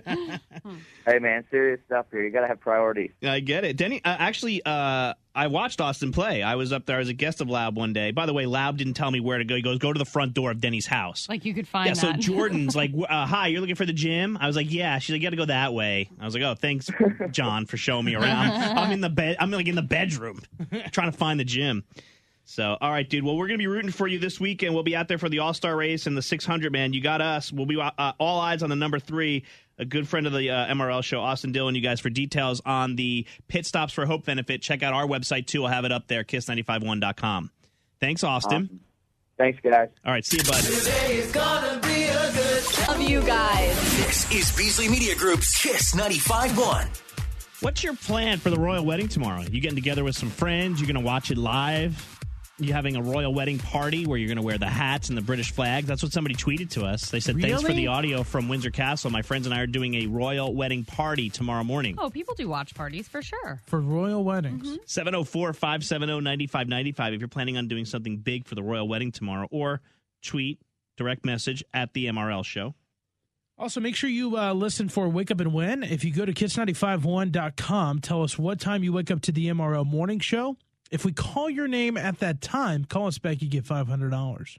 Hey, man, serious stuff here. You got to have priorities. I get it. Denny, uh, actually, uh, I watched Austin play. I was up there as a guest of Laub one day. By the way, Laub didn't tell me where to go. He goes, go to the front door of Denny's house. Like you could find Yeah, so that. Jordan's like, uh, hi, you're looking for the gym? I was like, yeah. She's like, you got to go that way. I was like, oh, thanks, John, for showing me around. I'm in the bed. I'm like in the bedroom trying to find the gym. So, all right, dude. Well, we're going to be rooting for you this weekend. We'll be out there for the All-Star race and the six hundred, man. You got us. We'll be uh, all eyes on the number three, a good friend of the uh, M R L show, Austin Dillon. You guys, for details on the Pit Stops for Hope benefit, check out our website, too. I'll have it up there, kiss nine five one dot com. Thanks, Austin. Awesome. Thanks, guys. All right, see you, bud. Today's gonna be a good Love you guys. This is Beasley Media Group's Kiss ninety-five one. What's your plan for the royal wedding tomorrow? You getting together with some friends? You're going to watch it live? You having a royal wedding party where you're going to wear the hats and the British flags? That's what somebody tweeted to us. They said, thanks for Really? the audio from Windsor Castle. My friends and I are doing a royal wedding party tomorrow morning. Oh, people do watch parties for sure. For royal weddings. seven oh four, five seven oh, nine five nine five if you're planning on doing something big for the royal wedding tomorrow. Or tweet, direct message at the M R L show. Also, make sure you uh, listen for Wake Up and Win. If you go to kiss nine five one dot com, tell us what time you wake up to the M R L morning show. If we call your name at that time, call us back, you get five hundred dollars.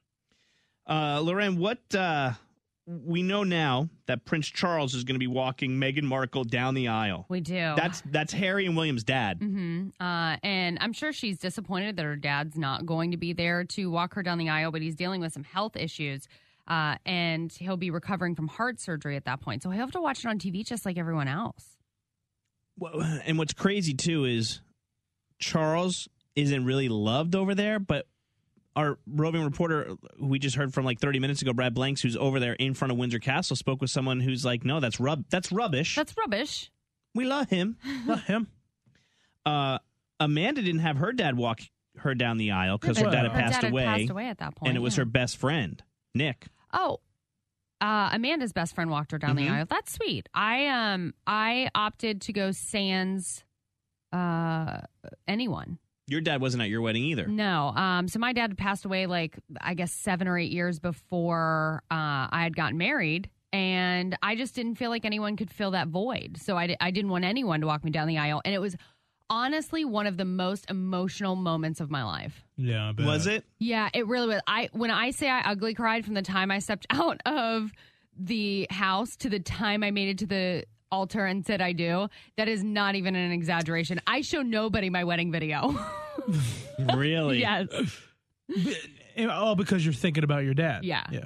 Uh, Loren, what uh, we know now that Prince Charles is going to be walking Meghan Markle down the aisle. We do. That's that's Harry and William's dad. hmm Uh, and I'm sure she's disappointed that her dad's not going to be there to walk her down the aisle, but he's dealing with some health issues. Uh, and he'll be recovering from heart surgery at that point. So he'll have to watch it on T V just like everyone else. Well, and what's crazy, too, is Charles isn't really loved over there, but our roving reporter who we just heard from like thirty minutes ago, Brad Blanks, who's over there in front of Windsor Castle, spoke with someone who's like, no, that's rub that's rubbish. That's rubbish. We love him. Love him. Uh, Amanda didn't have her dad walk her down the aisle because her Her dad had dad passed had away. passed away at that point, And it was yeah. her best friend, Nick. Oh, uh, Amanda's best friend walked her down Mhm. the aisle. That's sweet. I um I opted to go sans uh anyone. Your dad wasn't at your wedding either. No. Um. So my dad had passed away like I guess seven or eight years before uh, I had gotten married, and I just didn't feel like anyone could fill that void. So I, di- I didn't want anyone to walk me down the aisle, and it was honestly one of the most emotional moments of my life. Yeah, I bet. Was it? Yeah, it really was. I when I say I ugly cried from the time I stepped out of the house to the time I made it to the altar and said I do, that is not even an exaggeration. I show nobody my wedding video. Really? Yes. Oh, because you're thinking about your dad. Yeah. Yeah.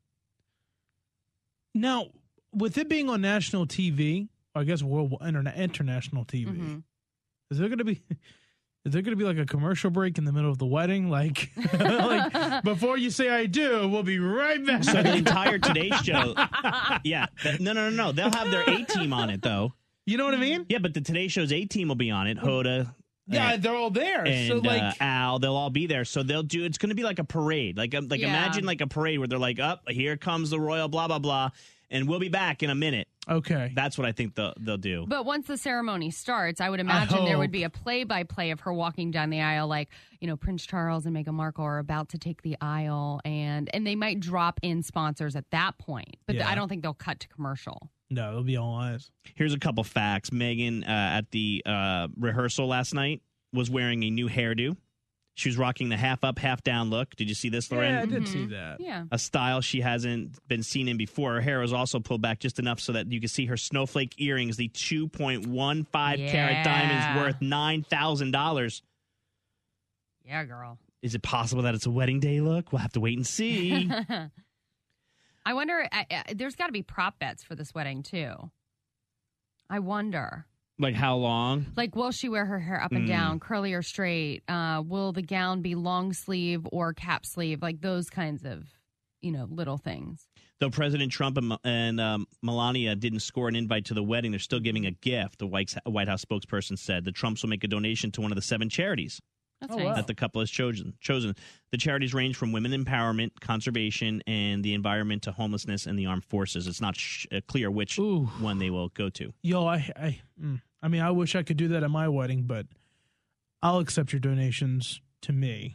Now, with it being on national T V, or I guess world interna- international T V, Mhm. is there going to be is there going to be like a commercial break in the middle of the wedding, like, like before you say I do, we'll be right back. So the entire Today Show, yeah, th- no, no, no, no. They'll have their A team on it though. You know what I mean? Yeah, but the Today Show's A team will be on it. Hoda, Yeah, and, they're all there. and so like, uh, Al, they'll all be there. So they'll do. It's going to be like a parade. Like, um, like Yeah. imagine like a parade where they're like, up here comes the royal, blah blah blah, And we'll be back in a minute. Okay. That's what I think they'll, they'll do. But once the ceremony starts, I would imagine I there would hope. be a play-by-play of her walking down the aisle, like, you know, Prince Charles and Meghan Markle are about to take the aisle, and and they might drop in sponsors at that point. But Yeah. I don't think they'll cut to commercial. No, it'll be all eyes. Here's a couple facts. Megan, uh, at the uh, rehearsal last night, was wearing a new hairdo. She was rocking the half up, half down look. Did you see this, Lauren? Yeah, I did see that. Yeah. A style she hasn't been seen in before. Her hair was also pulled back just enough so that you can see her snowflake earrings, the two point one five carat Yeah. diamonds worth nine thousand dollars. Yeah, girl. Is it possible that it's a wedding day look? We'll have to wait and see. I wonder, I, I, there's got to be prop bets for this wedding, too. I wonder. Like how long? Like, will she wear her hair up and Mm. down, curly or straight? Uh, will the gown be long sleeve or cap sleeve? Like those kinds of, you know, little things. Though President Trump and, and um, Melania didn't score an invite to the wedding, they're still giving a gift, the White White House spokesperson said. The Trumps will make a donation to one of the seven charities That's Oh, nice. wow. that the couple has chosen. chosen. The charities range from women empowerment, conservation, and the environment to homelessness and the armed forces. It's not sh- uh, clear which Ooh. one they will go to. Yo, I, I, mm, I mean, I wish I could do that at my wedding, but I'll accept your donations to me.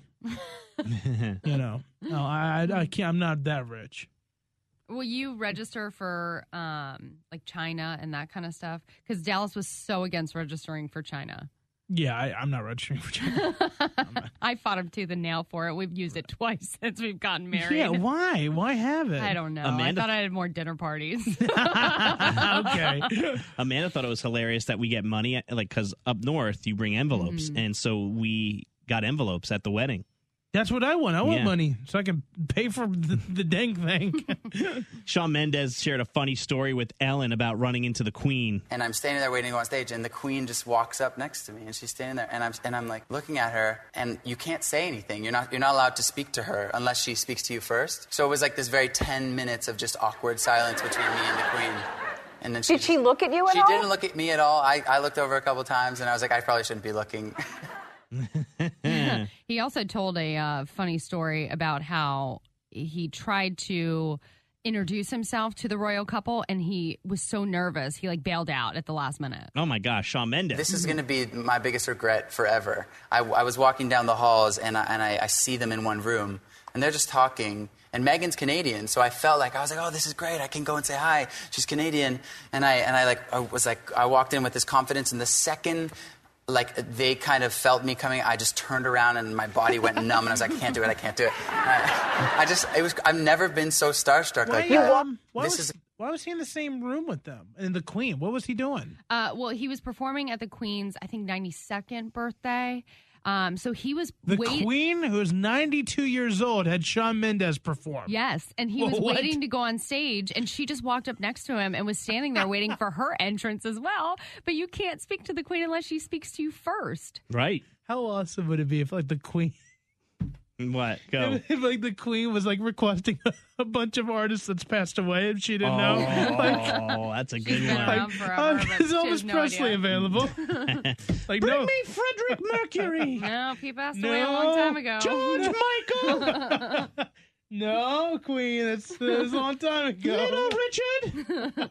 You know, no, I, I, I can't. I'm not that rich. Will you register for um, like China and that kind of stuff? Because Dallas was so against registering for China. Yeah, I, I'm not registering for China. I fought him tooth and nail for it. We've used it twice since we've gotten married. Yeah, why? Why have it? I don't know. Amanda- I thought I had more dinner parties. Okay. Amanda thought it was hilarious that we get money, like, because up north you bring envelopes. Mhm. And so we got envelopes at the wedding. That's what I want. I want Yeah. money so I can pay for the, the dang thing. Shawn Mendes shared a funny story with Ellen about running into the Queen. And I'm standing there waiting to go on stage, and the Queen just walks up next to me, and she's standing there, and I'm and I'm like looking at her, and you can't say anything. You're not you're not allowed to speak to her unless she speaks to you first. So it was like this very ten minutes of just awkward silence between me and the Queen. And then she Did she look at you at She all? didn't look at me at all. I, I looked over a couple times, and I was like, I probably shouldn't be looking. He also told a uh, funny story about how he tried to introduce himself to the royal couple, and he was so nervous he like bailed out at the last minute. Oh my gosh, Shawn Mendes. This is going to be my biggest regret forever. I, I was walking down the halls, and I, and I, I see them in one room, and they're just talking. And Meghan's Canadian, so I felt like I was like, oh, this is great. I can go and say hi. She's Canadian, and I and I like I was like I walked in with this confidence, and the second like they kind of felt me coming, I just turned around and my body went numb, and I was like, I can't do it. I can't do it. I, I just it was I've never been so starstruck Why, like that. um, why, This was, is why was he in the same room with them? And the Queen, what was he doing? Uh, well, he was performing at the Queen's, I think, ninety-second birthday. Um, so he was The wait- Queen, who is ninety-two years old, had Shawn Mendes perform. Yes, and he was What? waiting to go on stage, and she just walked up next to him and was standing there waiting for her entrance as well. But you can't speak to the Queen unless she speaks to you first. Right. How awesome would it be if, like, the Queen... What? Go. If, like, the Queen was, like, requesting a, a bunch of artists that's passed away and she didn't know? Like, Oh, that's a good been one. around forever, oh, but is she Elvis has no Presley idea. available? Like, no. Frederick Mercury. No, he passed No. away a long time ago. George Michael. No, Queen, it's, it's a long time ago. Little Richard.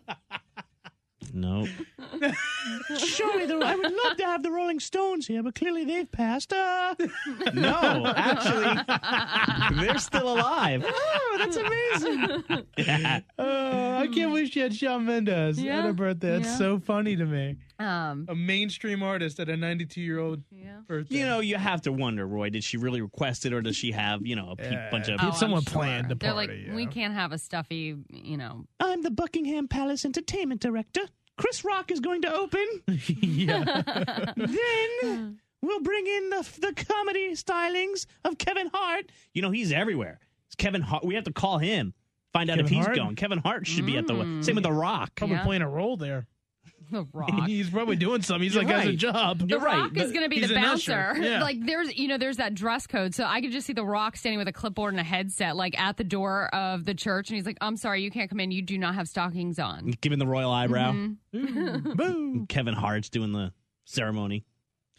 Nope. Surely, the, I would love to have the Rolling Stones here, but clearly they've passed. Uh, no, actually, they're still alive. Oh, that's amazing. Yeah. Oh, I can't believe she had Shawn Mendes at Yeah, her birthday. It's yeah. so funny to me. Um, A mainstream artist at a ninety-two-year-old birthday. You know, you have to wonder, Roy, did she really request it, or does she have, you know, a pe- Yeah. bunch of... Did oh, someone I'm sure. plan the They're party, like, we yeah. can't have a stuffy, you know. I'm the Buckingham Palace Entertainment Director. Chris Rock is going to open. Yeah. Then we'll bring in the the comedy stylings of Kevin Hart. You know, he's everywhere. It's Kevin Hart. We have to call him, find out Kevin if he's Hart? going. Kevin Hart should be at the... Mm. Same with The Rock. Probably Yeah. playing a role there. The Rock. He's probably doing something. He's You're like, has a right. job. The You're right, Rock is but going to be he's the an bouncer. usher. Yeah. Like there's, you know, there's that dress code. So I could just see the Rock standing with a clipboard and a headset, like at the door of the church, and he's like, "I'm sorry, you can't come in. You do not have stockings on." Giving the royal eyebrow. Mhm. Boo. Kevin Hart's doing the ceremony.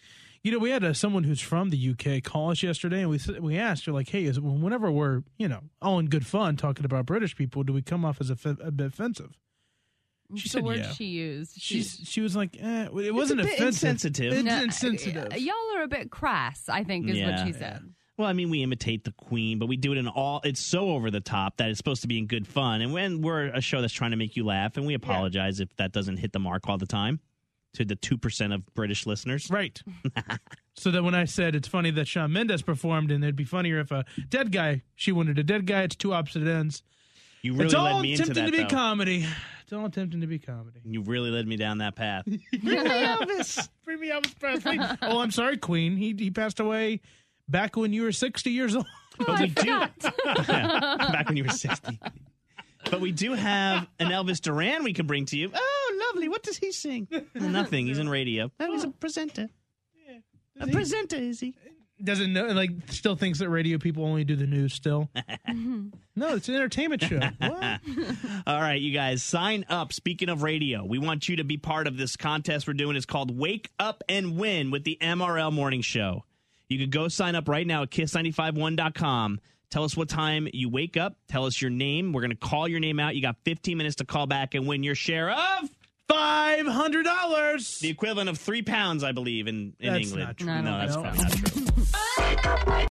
You know, we had uh, someone who's from the U K call us yesterday, and we s- we asked her, like, hey, is, whenever we're, you know, all in good fun talking about British people, do we come off as a, f- a bit offensive? She the said, word yeah. she used. She's, she was like, eh, it wasn't a bit offensive. insensitive. It's No, insensitive. uh, Y'all are a bit crass, I think, is what she said. Well, I mean, we imitate the Queen, but we do it in all. It's so over the top that it's supposed to be in good fun. And when we're a show that's trying to make you laugh, and we apologize if that doesn't hit the mark all the time to the two percent of British listeners. Right. So that when I said it's funny that Shawn Mendes performed, and it'd be funnier if a dead guy, she wanted a dead guy, it's two opposite ends. You really it's all led me into attempting that, to be though. comedy. It's all attempting to be comedy. You really led me down that path. Bring me Elvis. Bring me Elvis Presley. Oh, I'm sorry, Queen. He he passed away back when you were sixty years old. But we do. Yeah, back when you were sixty. But we do have an Elvis Duran we can bring to you. Oh, lovely. What does he sing? Nothing. He's in radio. Oh, he's a presenter. A presenter, is he? Doesn't know, like, still thinks that radio people only do the news still. No, it's an entertainment show. What? All right, you guys, sign up. Speaking of radio, we want you to be part of this contest we're doing. It's called Wake Up and Win with the M R L Morning Show. You can go sign up right now at kiss nine five one dot com. Tell us what time you wake up. Tell us your name. We're going to call your name out. You got fifteen minutes to call back and win your share of five hundred dollars. The equivalent of three pounds, I believe, in, in That's England. not true. No, No, that's no. probably not true.